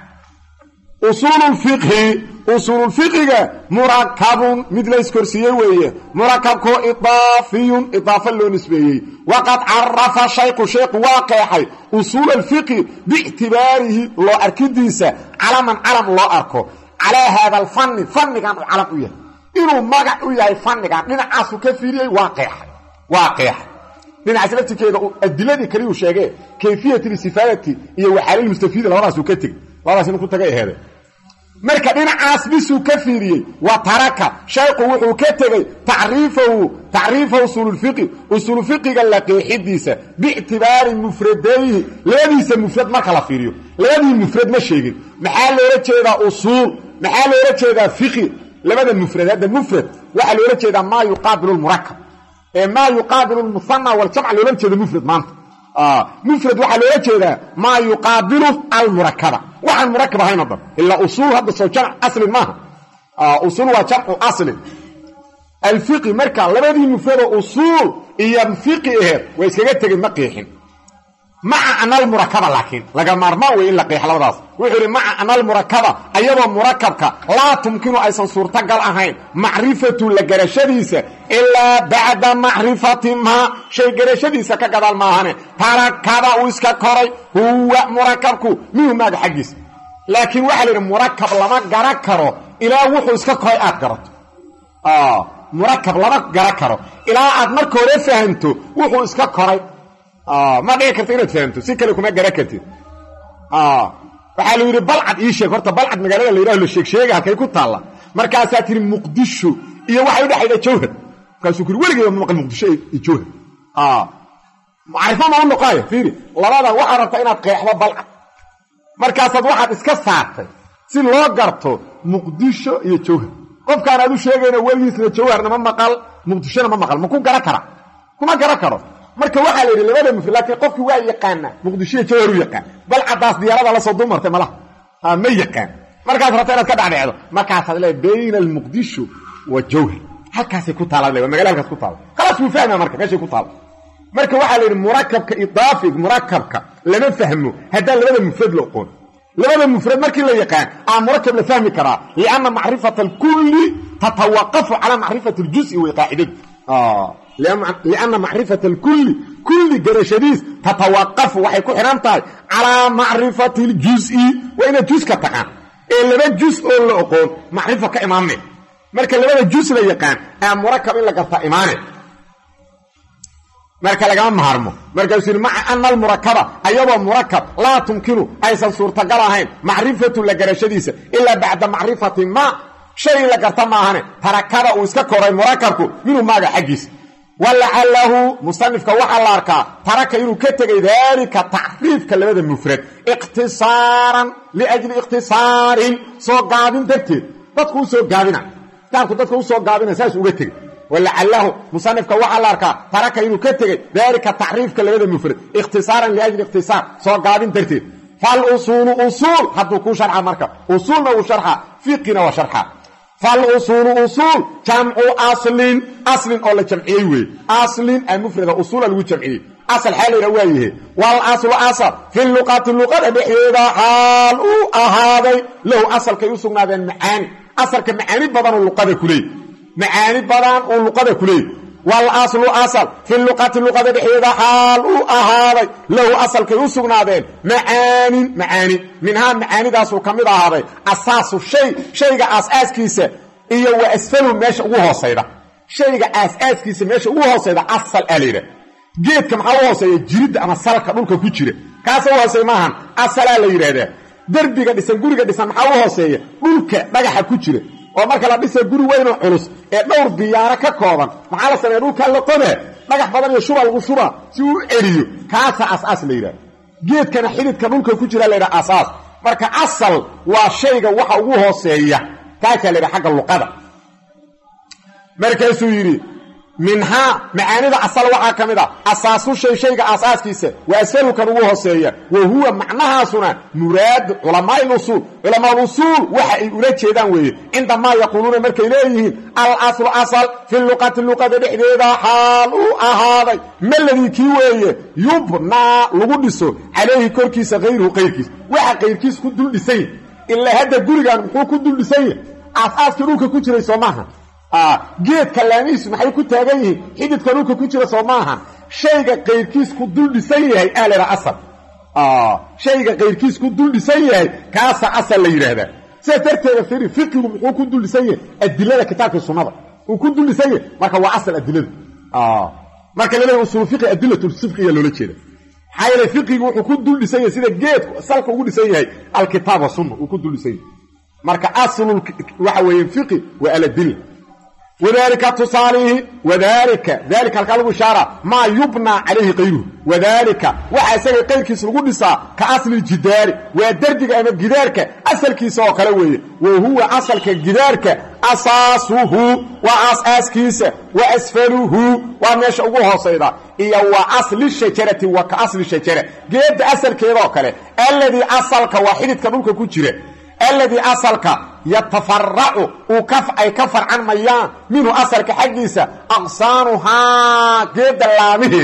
أصول الفقه مركب مثل اسكرسيه وهي مركب كو إضافة له نسبيه وقد عرف شيخ واقعي أصول الفقه باعتباره لو أركديسة علما الله أركو على هذا الفن كان علم إيه إنه مقع إيه فن كان لنعاسو كفيري واقع لنعاسلتك الدلة دي كريو شيء كيفية الاستفادة هي وحال المستفيد لوراسو كتك لوراسو نكون تقاي هذا marka dhinacaas bisu ka fiiriyay wa taraka shayqu wuxuu ka tagay taariifu usul fiqh la qeexidiisa bi'tibaari mufradayhi labadiisa mufrad marka la fiiriyo labadii mufrad ma sheegin maxaa loo jeedaa usul maxaa loo jeedaa fiqh labada mufradada mufrad waxa loo jeedaa ma yuqabilu al-murakkab ma yuqabilu al-musanna wal jam'a loo jeedaa mufrad maanta مفرد waxa loo jeedaa ma yuqabilu al murakkaba waxan murakkab ahayn hadda illa usul hadda soo jamc asli ma usul waa jamc asli al fiqh marka labadii mufrad usul iyo fiqh way iskaga tagin ma qeexin مع أن المركبة لكن لقى مرمى وإلا قيح لبداس ويقول مع أن المركبة أيضا مركبك لا تمكن أيضا صورة قال أهين معرفة لقرشديسة إلا بعد معرفة ما شيء قرشديسة كقدال ماهانة تركب ويسكا كوري هو مركبك ميه ماذا حقيس لكن واحد المركب لما قركره إلى وحو يسكا كوري قرط مركب لما قركره إلى أدمر كوري فهمته وحو يسكا كوري ما dhici karto inaad fahamto si kale kuma garan kartid waxa la yiri balcad ii sheeg horta balcad magaalada la yiraahdo sheeg sheega halkay ku taala markaas aad tiri muqdisho iyo waxa u dhaxayda jawhar kaasoo kuri waligeed ma maqal muqdisho iyo jawhar maarifa ma noqay fiiri labada waxa rabta inaad qeexdo balcad markaas aad waxaad iska saartay si loo garto muqdisho iyo jawhar qofkaan aad u sheegayna waligiisna jawharna ma maqal muqdishona ma maqal ma ku garan kara kuma garan karo marka waxa la yiri labada mufrad laakiin qofki waa yaqaan muqdisho jawhar u yaqaan bal cadaas diyaarada la soo dumartay malaha ma yaqaan markaas rabta inaad ka dhacdo markaas aad leeyahay bayna al muqdisho wa jawhar halkaas ku taala magaalada halkaas ku taala خلاص wuu fahmaa marka meesha ku taala marka waxa la yiri murakkabka idaafi murakkabka lama fahmo hadaa labada mufrad loo qoon labada mufrad markii la yaqaan murakkab la fahmi kara lianna ma'rifat al kulli tatawaqafu ala ma'rifat al juz'i wa qa'idatu لأن معرفة كل قرشديس تتوقف وحيكو حرامتها على معرفة الجزء وإن الجزء كتقان إلا الجزء اللي أقول معرفة كإمامي مركا لبدا الجزء اللي يقان مركب إلا قفة إمامي مركا لقام مهارمو مركا يصير مع أن المركبة أيضا مركب لا تمكنه أيضا صورة قلعين معرفة لقرشديس إلا بعد معرفة ما شيء لقرطة معهاني تركب ويسككوري مركبكو منه ماذا حقيس ولعله مصنفك وحا لاركا ترك انه كتغي ذلك تعريف كلمه المفرد اختصارا لاجل اختصار سو غابين درتي dadku soo gaabina taarku dadku soo gaabina saas uga tagay ولعله مصنفك وحا لاركا ترك انه كتغي ذلك تعريف كلمه المفرد اختصارا لاجل اختصار سو غابين درتي فالاصول اصول حدو كو شرح مركب اصولنا وشرحها فقهنا وشرحها فالأصول أصول جمع أصل أو لجمعيه أصل المفرد أصول الجمعيه أصل حال روايه والأصل أصل في اللغة بحيدا حال هذا له أصل كيوسقنا بين معاني أصل كمعاني بدن اللغة كلي معاني بدن اللغة كلي والأصل أصل في اللغة بحيدا حال هذا له أصل كيوسقنا بين معاني منها معاني داسو كميدا هذا أساس شيء أساس كيسة إيه وأسفله ماشي وهوسيدا شيء أساس كيسة ماشي وهوسيدا أصل أليرة جيد كم هوسيدا جريد أما سالك نولك كوشيرة كاسا وهوسيدا ماهن أصل أليرة ده دربي قد يسان قولي قد يسان هوسيدا نولك نجح كوشيرة ومركا لا بيسا قولي وينو حلوس دور ديارة ككوضا محالة سنة نولك اللقودة نجح بدن يشوبة الغصورة سيو إريو كاسا أساس ليرة جيد كان حيدت كنولك كوشيرة ليرة أساس marka asal waa shayga waxa ugu hooseeya taaka leeyahay xagga luqada markaasuu yiri minha macaanida asal waxa kamida asaasu shayga asaaskiisa waa asalu kan ugu hooseeya wa huwa macnahaasuna muraad ulama usul waxa ay ula jeedaan weeye inta ma yaquluna markay leeyihiin al asl fi luqada dhexdeeda xaal ahaaday malladii ki weeye yubna lagu dhiso calayhi korkiisa qayrkiis waxa qayrkiis ku dul dhisay illa hada gurigan wuxuu ku dul dhisay asaaska dhulka ku jiray Soomaha geed kalaamiis maxay ku taagan yihiin xididka dhulka ku jira Soomaha shayga qayrkiis ku dul dhisan yahay aalada asal shayga qayrkiis ku dul dhisan yahay kaasa asal la yiraahdaa سيترتيب في فقه وكو دول سيه ادله كتاب السنه وكو دول سيه marka waa asal adilada marka la leeyahay usul fiqh adilatu sifqiya loo jeedo hayla fiqigu wuxuu ku dul seye sida geedku asalka ugu dhisan yahay alkitab wa sunna uu ku dul seye marka aslul waxa weeye fiqh wa aladilla وذلك تصاليه ذلك الكلام إشارة ما يبنى عليه غيره وذلك وحسن قيركيس لغو دسا كأصل الجدار ودردق أما جدارك أصل كيس وكلوه وهو أصل كجدارك أساسه وأساس كيس وأسفله ومشأوه صيدا إيه هو أصل الشجرة وكأصل الشجرة جد أصل كيروكله الذي أصل كواحدة كنوك كجرة الذي أصلك يتفرع أي كفر عن ميان منه أصلك حقيسة أغصانها قيد اللامهير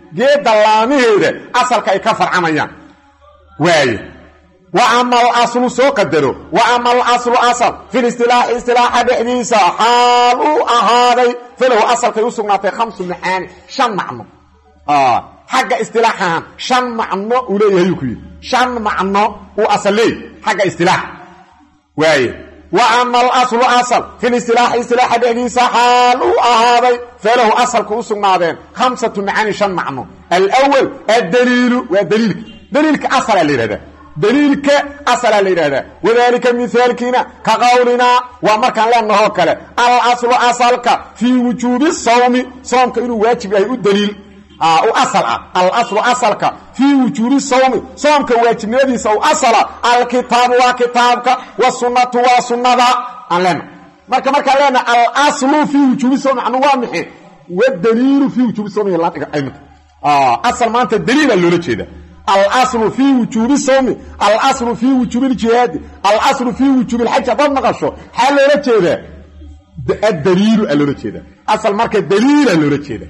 geeda laamaheeda asalka ay ka farcamayaan waaye wa ama al-aslu soo qadaro wa ama al-aslu asal fi istilaaxa dhexdiisa xaal uu ahaaday falahu asalkay u sugnaatay 5 macaani 5 macno xagga istilaaxahan 5 macno uu leeyahay ku yiri 5 macno uu asalay xagga istilaax waaye wa ama al-aslu asal fi istilaaxa dhexdiisa xaal uu ahaaday falahu asalka u sugnaadeen 5 macaani 5 macno al-awwal ad-daliil wa daliilka asal la yiraahdaa daliilka asal la yiraahdaa wadaalika mithaalkina ka qawlina wa markaan leenahay kale al-aslu asalka fi wujubi sawmka inuu waajib yahay u daliil al-aslu asalka fi wujubi sawmka waajibnimadiisa oo asala al-kitaab wa kitaabka wa sunnatu wa sunnada alana markaan leenahay al-aslu fi wujubi sawm macnu waa maxay wa daliil fi wujubi sawm la ayna asal maanta daliil loo jeeda الأصل في وجوب الصوم الأصل في وجوب الجهاد الأصل في وجوب الحج هذا نقشه حال لو جيده الدليل لو جيده أصل marka دليل لو جيده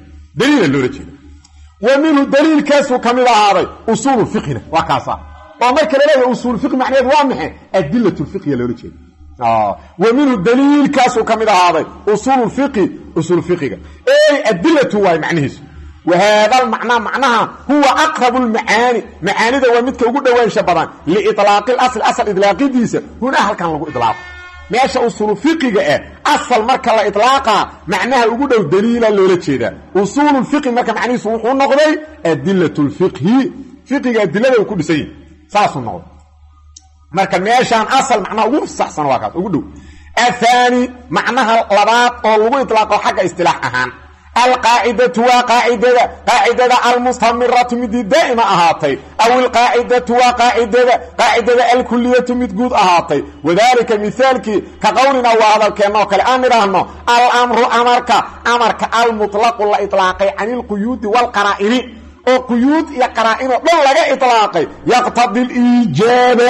ومنه دليل كاسو كميد هذا أصول الفقه وكاسا ومركه له أصول الفقه معناه waa maxay أدلة الفقه لو جيده ومنه دليل كاسو كميد هذا أصول الفقه أي أدلة واي معناه وهذا المعنى معناها هو أقرب معاني ذا ومدك وقود وينشا بدان لإطلاق الأصل إطلاقي ديسة هنا هل كان له إطلاق ماشا أصول فقه أصل مركة الإطلاق معناها وقود الدليل اللي لتشيدا أصول الفقه مركة معني صوحون النقضي أدلة الفقه فقه أدلة وكل شيء ساس النقض مركة ماشا أصل معناها وقود الصحصن واقات وقودوا الثاني معناها لباط أو وقود إطلاق حق استلاح أهان القاعدة وقاعدة المستمرة مد دائما أهاتي أو القاعدة وقاعدة الكلية مد أهاتي وذلك مثالك كقولنا وهذا الكلام كالأمر أمرك المطلق الإطلاقي عن القيود والقرائن وقيود يا قرائن لا لغا إطلاقي يقتضي الإيجاب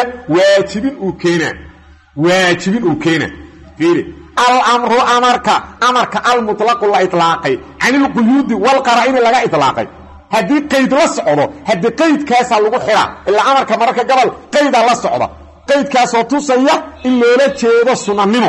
واجب وكينا فيري الأمر أمرك المطلق الإطلاقي عن القيود والقرائن لغا إطلاقي هذه قيد لا سocdo هذه قيد كاس لو خيرا الا أمرك marka gabal قيد لا socdo قيد كاس oo tusaya in loola jeedo sunanimo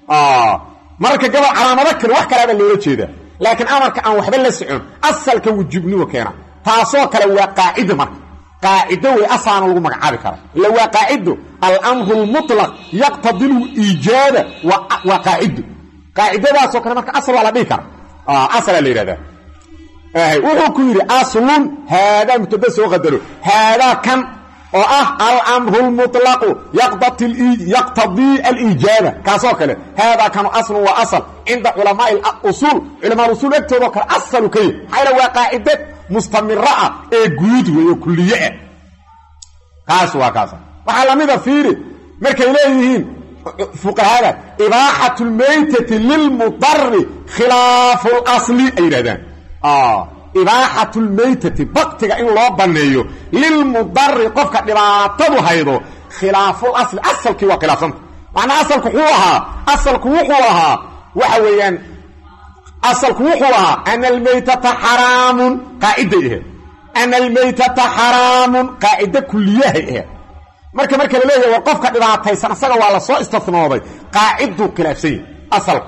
marka gabal calaamado kale wax kale loola jeeda laakiin amarka aan waxba la socon asalka wujubnimo keena taasoo kale waa qaacida marka قاعده وأصلا لو مغعابي كره لو قاعده الامر المطلق يقتضي الايجاب وقاعده قاعده سو كره marka asal wala dhikar asal la yiraahdo wuxuu ku yiri aslun hada mutaba soo qadaro hada kan oo الامر المطلق يقتضي الايجاب كاسو kale hada kan asl wa asal inda ulama الاصول اكتبوا كره اصل كي حيلا وقاعده مستمرة جود وكلية كاس وكاس وحلميذا فيري مركا إليهين فقهاء إباحة الميتة للمضر خلاف الأصل أي ردان إباحة الميتة بقتك إن الله بنيه للمضر قفك لبعطبه هيدو خلاف الأصل أصل كي وخلافا معنى أصل كوحوها وحويا أصل كوحوها أن الميتة حرام قاعدة أن الميتة حرام قاعدة كلية مركا لليه وقفك إذا سنساق وعلى صوء استثناء قاعدة كلافسية أصل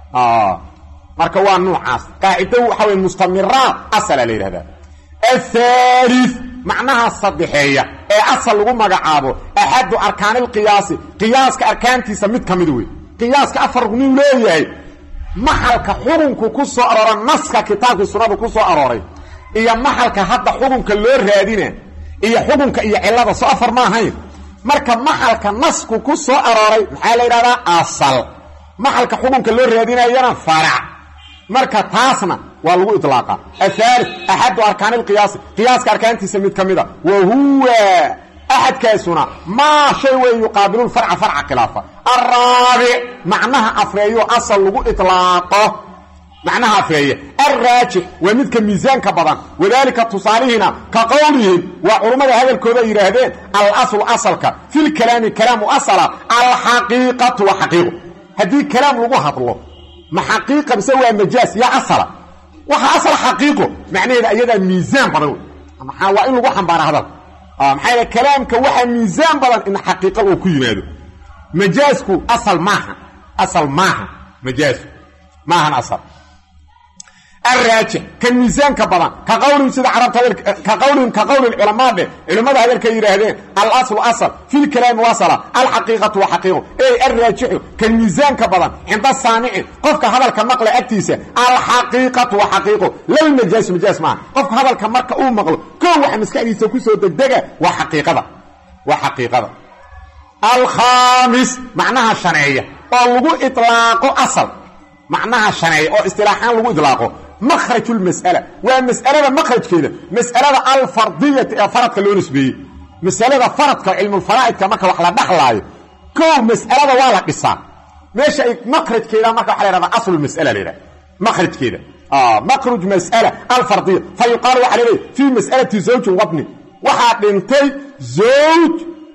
مركا هو النوع قاعدة وحوي المستمرات أصل ليه هذا الثالث معناها الصدحية أصل لغو مقعابه أحد أركان القياس قياس كأركان تسميت كمدوي قياس كأفرق من ليه محلك حرمك كسو أرارا نسك كتابك السنة كسو أراري إيا محلك حتى حرمك اللور رادين إيا حرمك إيا علادة سأفر ما هين مركب محلك نسك كسو أراري محالي رادا أصل محلك حرمك اللور رادين إيانا فرع مركب تاسنا والغو إطلاقا الثالث أحد أركان القياس قياس كأركان تسميت كمدا وهو أحد كيسونا ما شيء يقابل الفرع فرع خلافة الرابع معناها أفريو أصل لغو إطلاقه معناها أفريو الراجح ومدك ميزان كبضان وذلك تصاليهنا كقولهم وعلماء هذا الكودة يرهدين الأصل أصلك في الكلام كلام أصل الحقيقة وحقيقه هذه كلام لغو هطلو ما حقيقة بسوى المجاز يا أصل waxa asal xaqiiqo macnaheedu ayada miisaan badan maxaa waa in lagu xambaaro hadal maxaa kalaamka waxa miisaan badan in xaqiiqo uu ku yimaado majaasku asal maaha majaasku maahan asal الراجح كميزان كبضان كقول سيد عربت كقول العلماء علماء هذا الكيرهدين الاصل اصل في الكلام وصل الحقيقه وحقيقه اي الراجح كميزان كبضان عند الصانع قفك هذا الكمقل اكتيسه الحقيقه وحقيقه لا المجاز مجاز ما قفك هذا الكمرك او مقل كو waxa maskaxdiisa ku soo degdega waa xaqiiqada الخامس معناها الشرعيه oo lagu itlaaqo asal معناها الشرعيه oo istilaahan lagu idlaaqo مخرج المسألة ومسألة مخرج كده مسألة الفرضية فرضك اللي نسبيه مسألة فرضك علم الفرائض كما وحلا دخلاي كو مسألة ولا قصة ماشي مخرج كده ما وحلا اصل المسألة ليه مخرج كده مخرج مسألة الفرضية فيقال عليه في مسألة زوج وابن واحد انتي زوج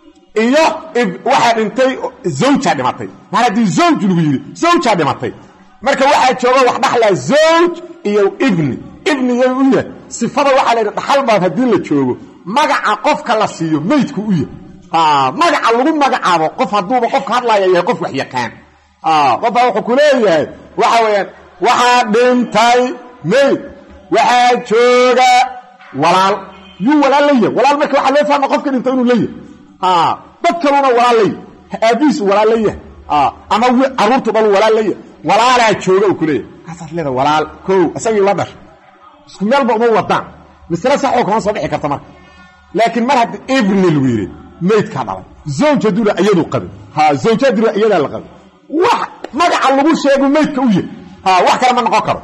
واحد انتي زوج عدمتي ما دي زوج لويري زوج عدمتي marka waxa jooga wax dhaxla zawj iyo ibni iyo sifada waxa la dhaxal baad hadii la joogo magaca qofka la siiyo meydku u yahay magaca lagu magacaabo qof haduuba qof ka hadlaya yahay qof wax yaqaan qof wuxuu ku leeyahay waxa weeyaan waxa dhintay meyd waxa jooga walaal walaal marka waxa loo fahmaa qofka dhintay inuu leeyahay dadkana walaalay aabis walaalay ama aruurtu bal walaalay walaala jooga uu kuleeyahay asad leeyahay walaal koow asagii la dhash isku meel ba uma wadaan misla sax oo kama soo dhixi karta marka laakiin mar had ibn alwiri meed ka dhalay zawjaduna iyadu qad zawjaduna iyada la qad wax magaca lagu sheego meedka u yahay wax kale ma noqon karo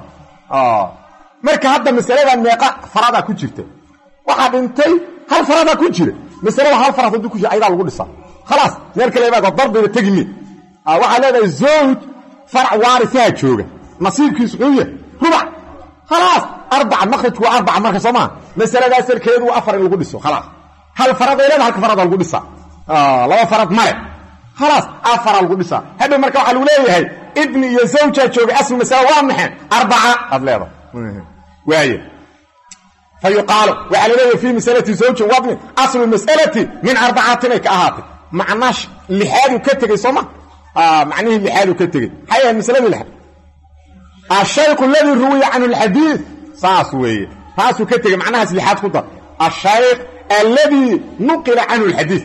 marka hadda mas'aladan meeqa farada ku jirta waxa dhintay hal farada ku jira mas'alada hal farada ku jira ayda lagu dhisaa خلاص meel kale baa darbiga tagmi waxa leedahay zawj فرع وارثها جوجا نصيبكيس قويه ربع خلاص 4 مخرج و4 marka Soomaa mas'alada sirkeedu afar in lagu dhiso خلاص hal farad ay leedahay farad lagu dhisa laba farad male خلاص afar lagu dhisa hada marka waxa lagu leeyahay ibn iyo zawja jooga asl mas'ala waa maxay 4 ad leedahay waaye فيقال وعلى في مسألة زوج وابن أصل المسألة من 4 كأهاتي معناش لحاله كتغي Soomaa معنيه اللي حاله كتغي حقيقة المسألة اللي حاله الشيخ الذي روي عنه الحديث صاصوية صاصو كتغي معناها سلحات خطة الشيخ الذي نقل عنه الحديث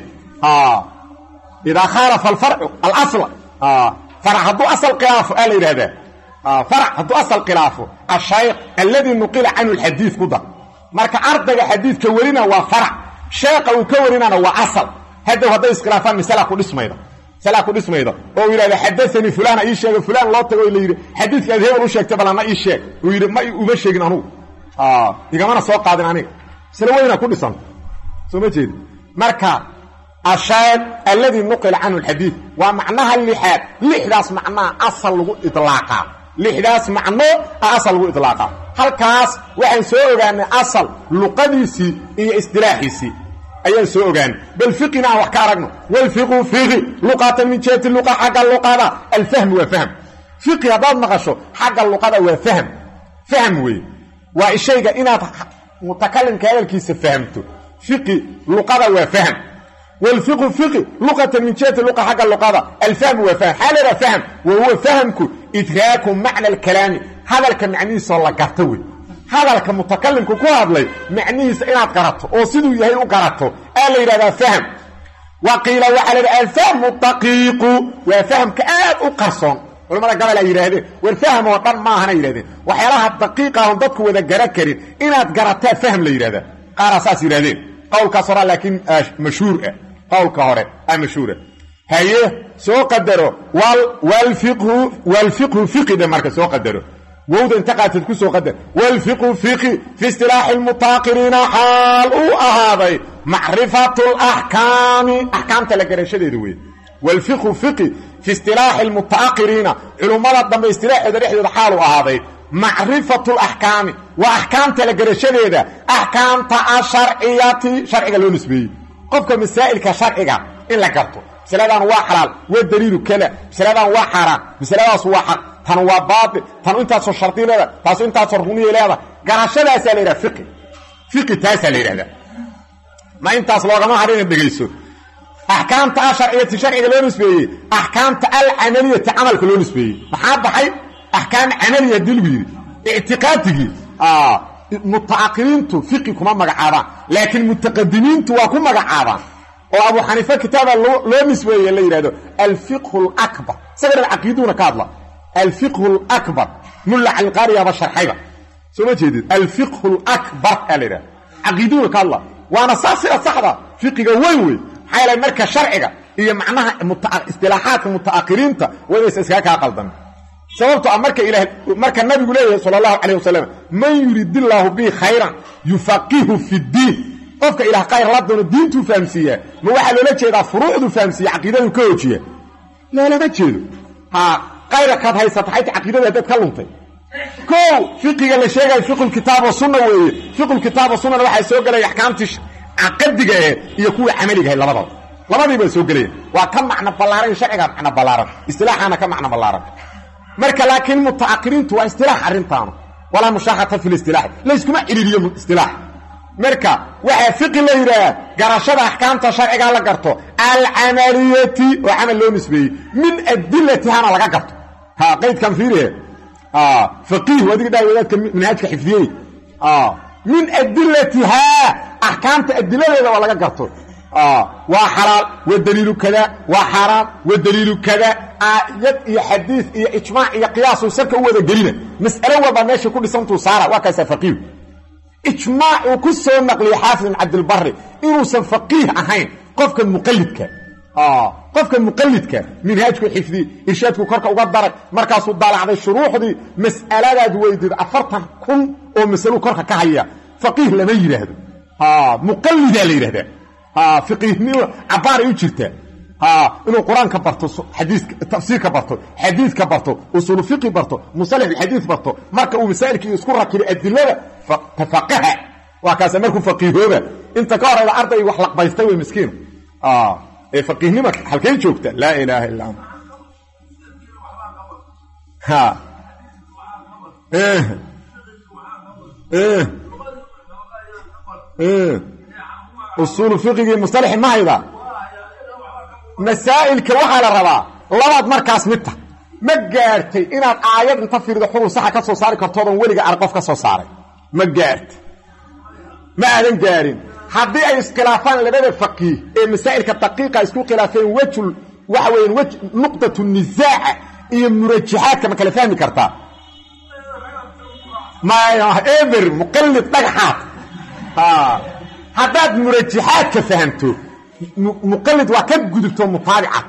إذا خالف الفرع الأصل فرع هدو أصل قلافه قال إلى هذا فرع هدو أصل قلافه الشيخ الذي نقل عنه الحديث خطة مركا أرضك حديث كورينا وفرع شيخ وكورينا وأصل هذا إسقلافان مسألة كل اسمه إذا سلاكو اسميدا او يراده حدثني فلان اي شيء فلان لو تغو ليري حديث كان هي شيغت بلana اي شيء ويري ما uga sheegin anu igama soo qaadin aniga salawayna ku dhisan soo ma jeed marka ashad alladhi nuqila anhu alhadith wa ma'naha lihad lihdaas macnaa asal lagu itlaaqa lihdaas macnaa asal lagu itlaaqa halkaas waxaan soo ogaanay asal luqadiisi iyo istilaahiisi ayaan soo ogaan bal fiqina wax ka aragno wal fiqhu fiqhi luqatan min jihati luqa haga luqada al fahm wa fahm fiqhi hadaad maqasho haga luqada wa fahm fahm way wa shayga inaad mutakallimka hadalkiisa fahamto fiqhi luqada wa fahm wal fiqhu fiqhi luqatan min jihati luqa haga luqada al fahm wa fahm halada fahm wa huwa fahmku idraaku ma'na al kalam hadalka macnihiisa la garto way hadalka mutakallimku ku hadlay macnihiisa inaad garato oo sidoo yahay u garato la yiraahdaa fahm waqila wa ala al-fahm daqiiq wa fahmka aad u qarsoon culimada gabal ay yiraahdeen war fahm oo dhan ma ahana yiraahdeen waxyaalaha daqiiqa oo dadku wada garan karin inaad garataa fahm la yiraahdaa qaar asaas yiraahdeen qowlka sara laakiin mashhuur qowlka hore mashhuur haye soo qadaro wal fiqhu fiqhi marka soo qadaro وود انتقاتت كسو قدر والفقه فقه في اصطلاح المتاقرين حال هذا معرفة الأحكام أحكام تلقرشديد وي والفقه فقه في اصطلاح المتاقرين علماء الضم اصطلاح دريح حال هذا معرفة الأحكام وأحكام تلقرشديد أحكام شرعيات شرعية لو نسبي قفك مسائل كشرعية إلا قرطو مسألة هو حلال والدليل كلا مسألة هو حرام مسألة هو حق tan waa baatil tan intaasoo shardi leeda taas intaasoo runiye leeda garashadaasaa la yidhaha fiqi taasaa la yidhahdaa ma intaas loogama hadhina dhegayso axkaamta sharciyati sharciga loo nisbeeyey axkaamta alcamaliyati camalka loo nisbeeyey maxaa baxay axkaam camaliya hadii lagu yidhi ictiqaadigii mutaakiriintu fiqi kuma magacaabaan laakiin mutaqadimiintu waa ku magacaabaan oo abu xaniifa kitaaba loo nisbeeye la yidhahdo alfiqhu lakbar isagana caqiiduna ka hadla alfiqhu lakbar mulla calqaariyaba sharxayba soo ma jeedid alfiqhu lakbar aa la yidhahda caqiiduna ka hadla waana saas sida saxda fiqiga weyn wey maxaa yeelay marka sharciga iyo macnaha istilaaxaadka mutaakiriinta wadaysa iskaga kaa qaldan sababto marka nabigu leeyahay sallallahu alayhi wasallam man yuridillahu bi khayran yufaqihu fi din qofka ilaah khayr la doono diintu fahamsiiya ma waxa loola jeedaa furuucdu fahamsiiya aqeedadu ka hoojiya lama jeedo khayra ka haysta tahay aqeedada dad ka luntay ko fiqiga la sheegay fiqul kitaab wa sunna weeye fiqul kitaab wa sunna waxa soo galay ahkaamti aqadiga iyo kuwa amaliga labadaba soo galay waa ka macna balaaran sharciga macna balaaran istilaaxana ka macna balaaran marka laakiin mutaakiriintu waa istilaax arintaan wala mushahata fil istilaax layskuma iriiriyo istilaax marka waxa fiqi la yiraahdo garashada ahkaamta sharciga la garto al amaliyati wa amal loo nisbeeyay min adillatiha laga garto qayd kan fiiriye faqih wadi daawadaadka manhajka xifdiyay min adillatiha ahkaamta adilladeeda waa laga garto waa xalaal wa daliilu kada waa xaraam wa daliilu kada ayat iyo xadiis iyo ijmaac iyo qiyaas oo sarka u wada gelina mas'alo walba meesha ku dhisantu saara waa kaasa faqih ijmaac uu ku soo naqliyo xaafid ibn abd al-barri inuu san faqih ahayn qofka muqallidka minhaajku xifdi irshaadku korka uga daray markaas uu daalacday shuruuxdii mas'aladaad weydiid 40,000 oo mas'alo korka ka haya faqih lama yiraahdo muqallida la yiraahdo fiqihniyo cabaar ay u jirtaa inuu quraanka barto xadiiska tafsiirka barto xadiiska barto usul fiqh barto musalih alhadith barto marka uu masaa'ilka isku rakibo adillada tafaqaha waa kaas markuu faqihooba inta ka hor arday wax laqbaystay way miskiin ee faqihnimo halkeen joogta la ilaaha illa usul fiqhi mustalah ma hayda masaa'ilka waxa la rabaa labaad markaas midta ma gaartay inaad aayad inta fiirdo xurun sax ka soo saari karto oo waliga arqof ka soo saaray ma gaartay ma aadan gaarin haddii ay iskhilaafaan labada faqih ee masaa'ilka daqiiqa isku khilaafeen wajh waxa weeyaan wajh nuqtatu nizaa iyo murajahaadka ma kala fahmi kartaa ma eber muqallid dhagaxaad haddaad murajahaadka fahamto muqallid waa ka gudubto mutaabicat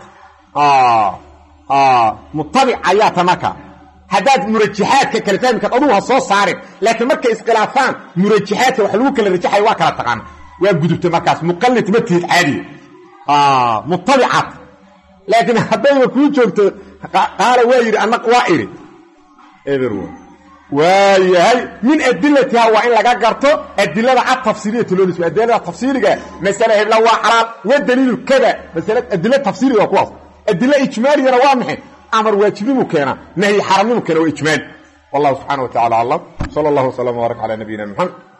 mutabic ayaa tamaka haddaad murajahaadka kala fahmi karto aduha soo saarin laakiin markay iskhilaafaan murajahaadka wax lagu kala rajaxay waa kala taqaan waa gudubtay markaas muqallid ma tiid caadi mutabicat laakiin haddayba kuu joogto qaala waa yidhi anaq waa iri everyone waayahay min adillatiha waa in laga garto adillada at-tafsiiliyatu loo nisbay adillada tafsiiliga mas'ala hebla waa xalaal wa daliil kada mas'ala adillada tafsiiliga kuwaas adilla ijmaaliyana waa maxay amar waajibimu keena nahi xaramimu keena waa ijmaal wallahu subhanahu wa ta'ala sallallahu alayhi wa sallam wa baraka ala nabiyina muhammad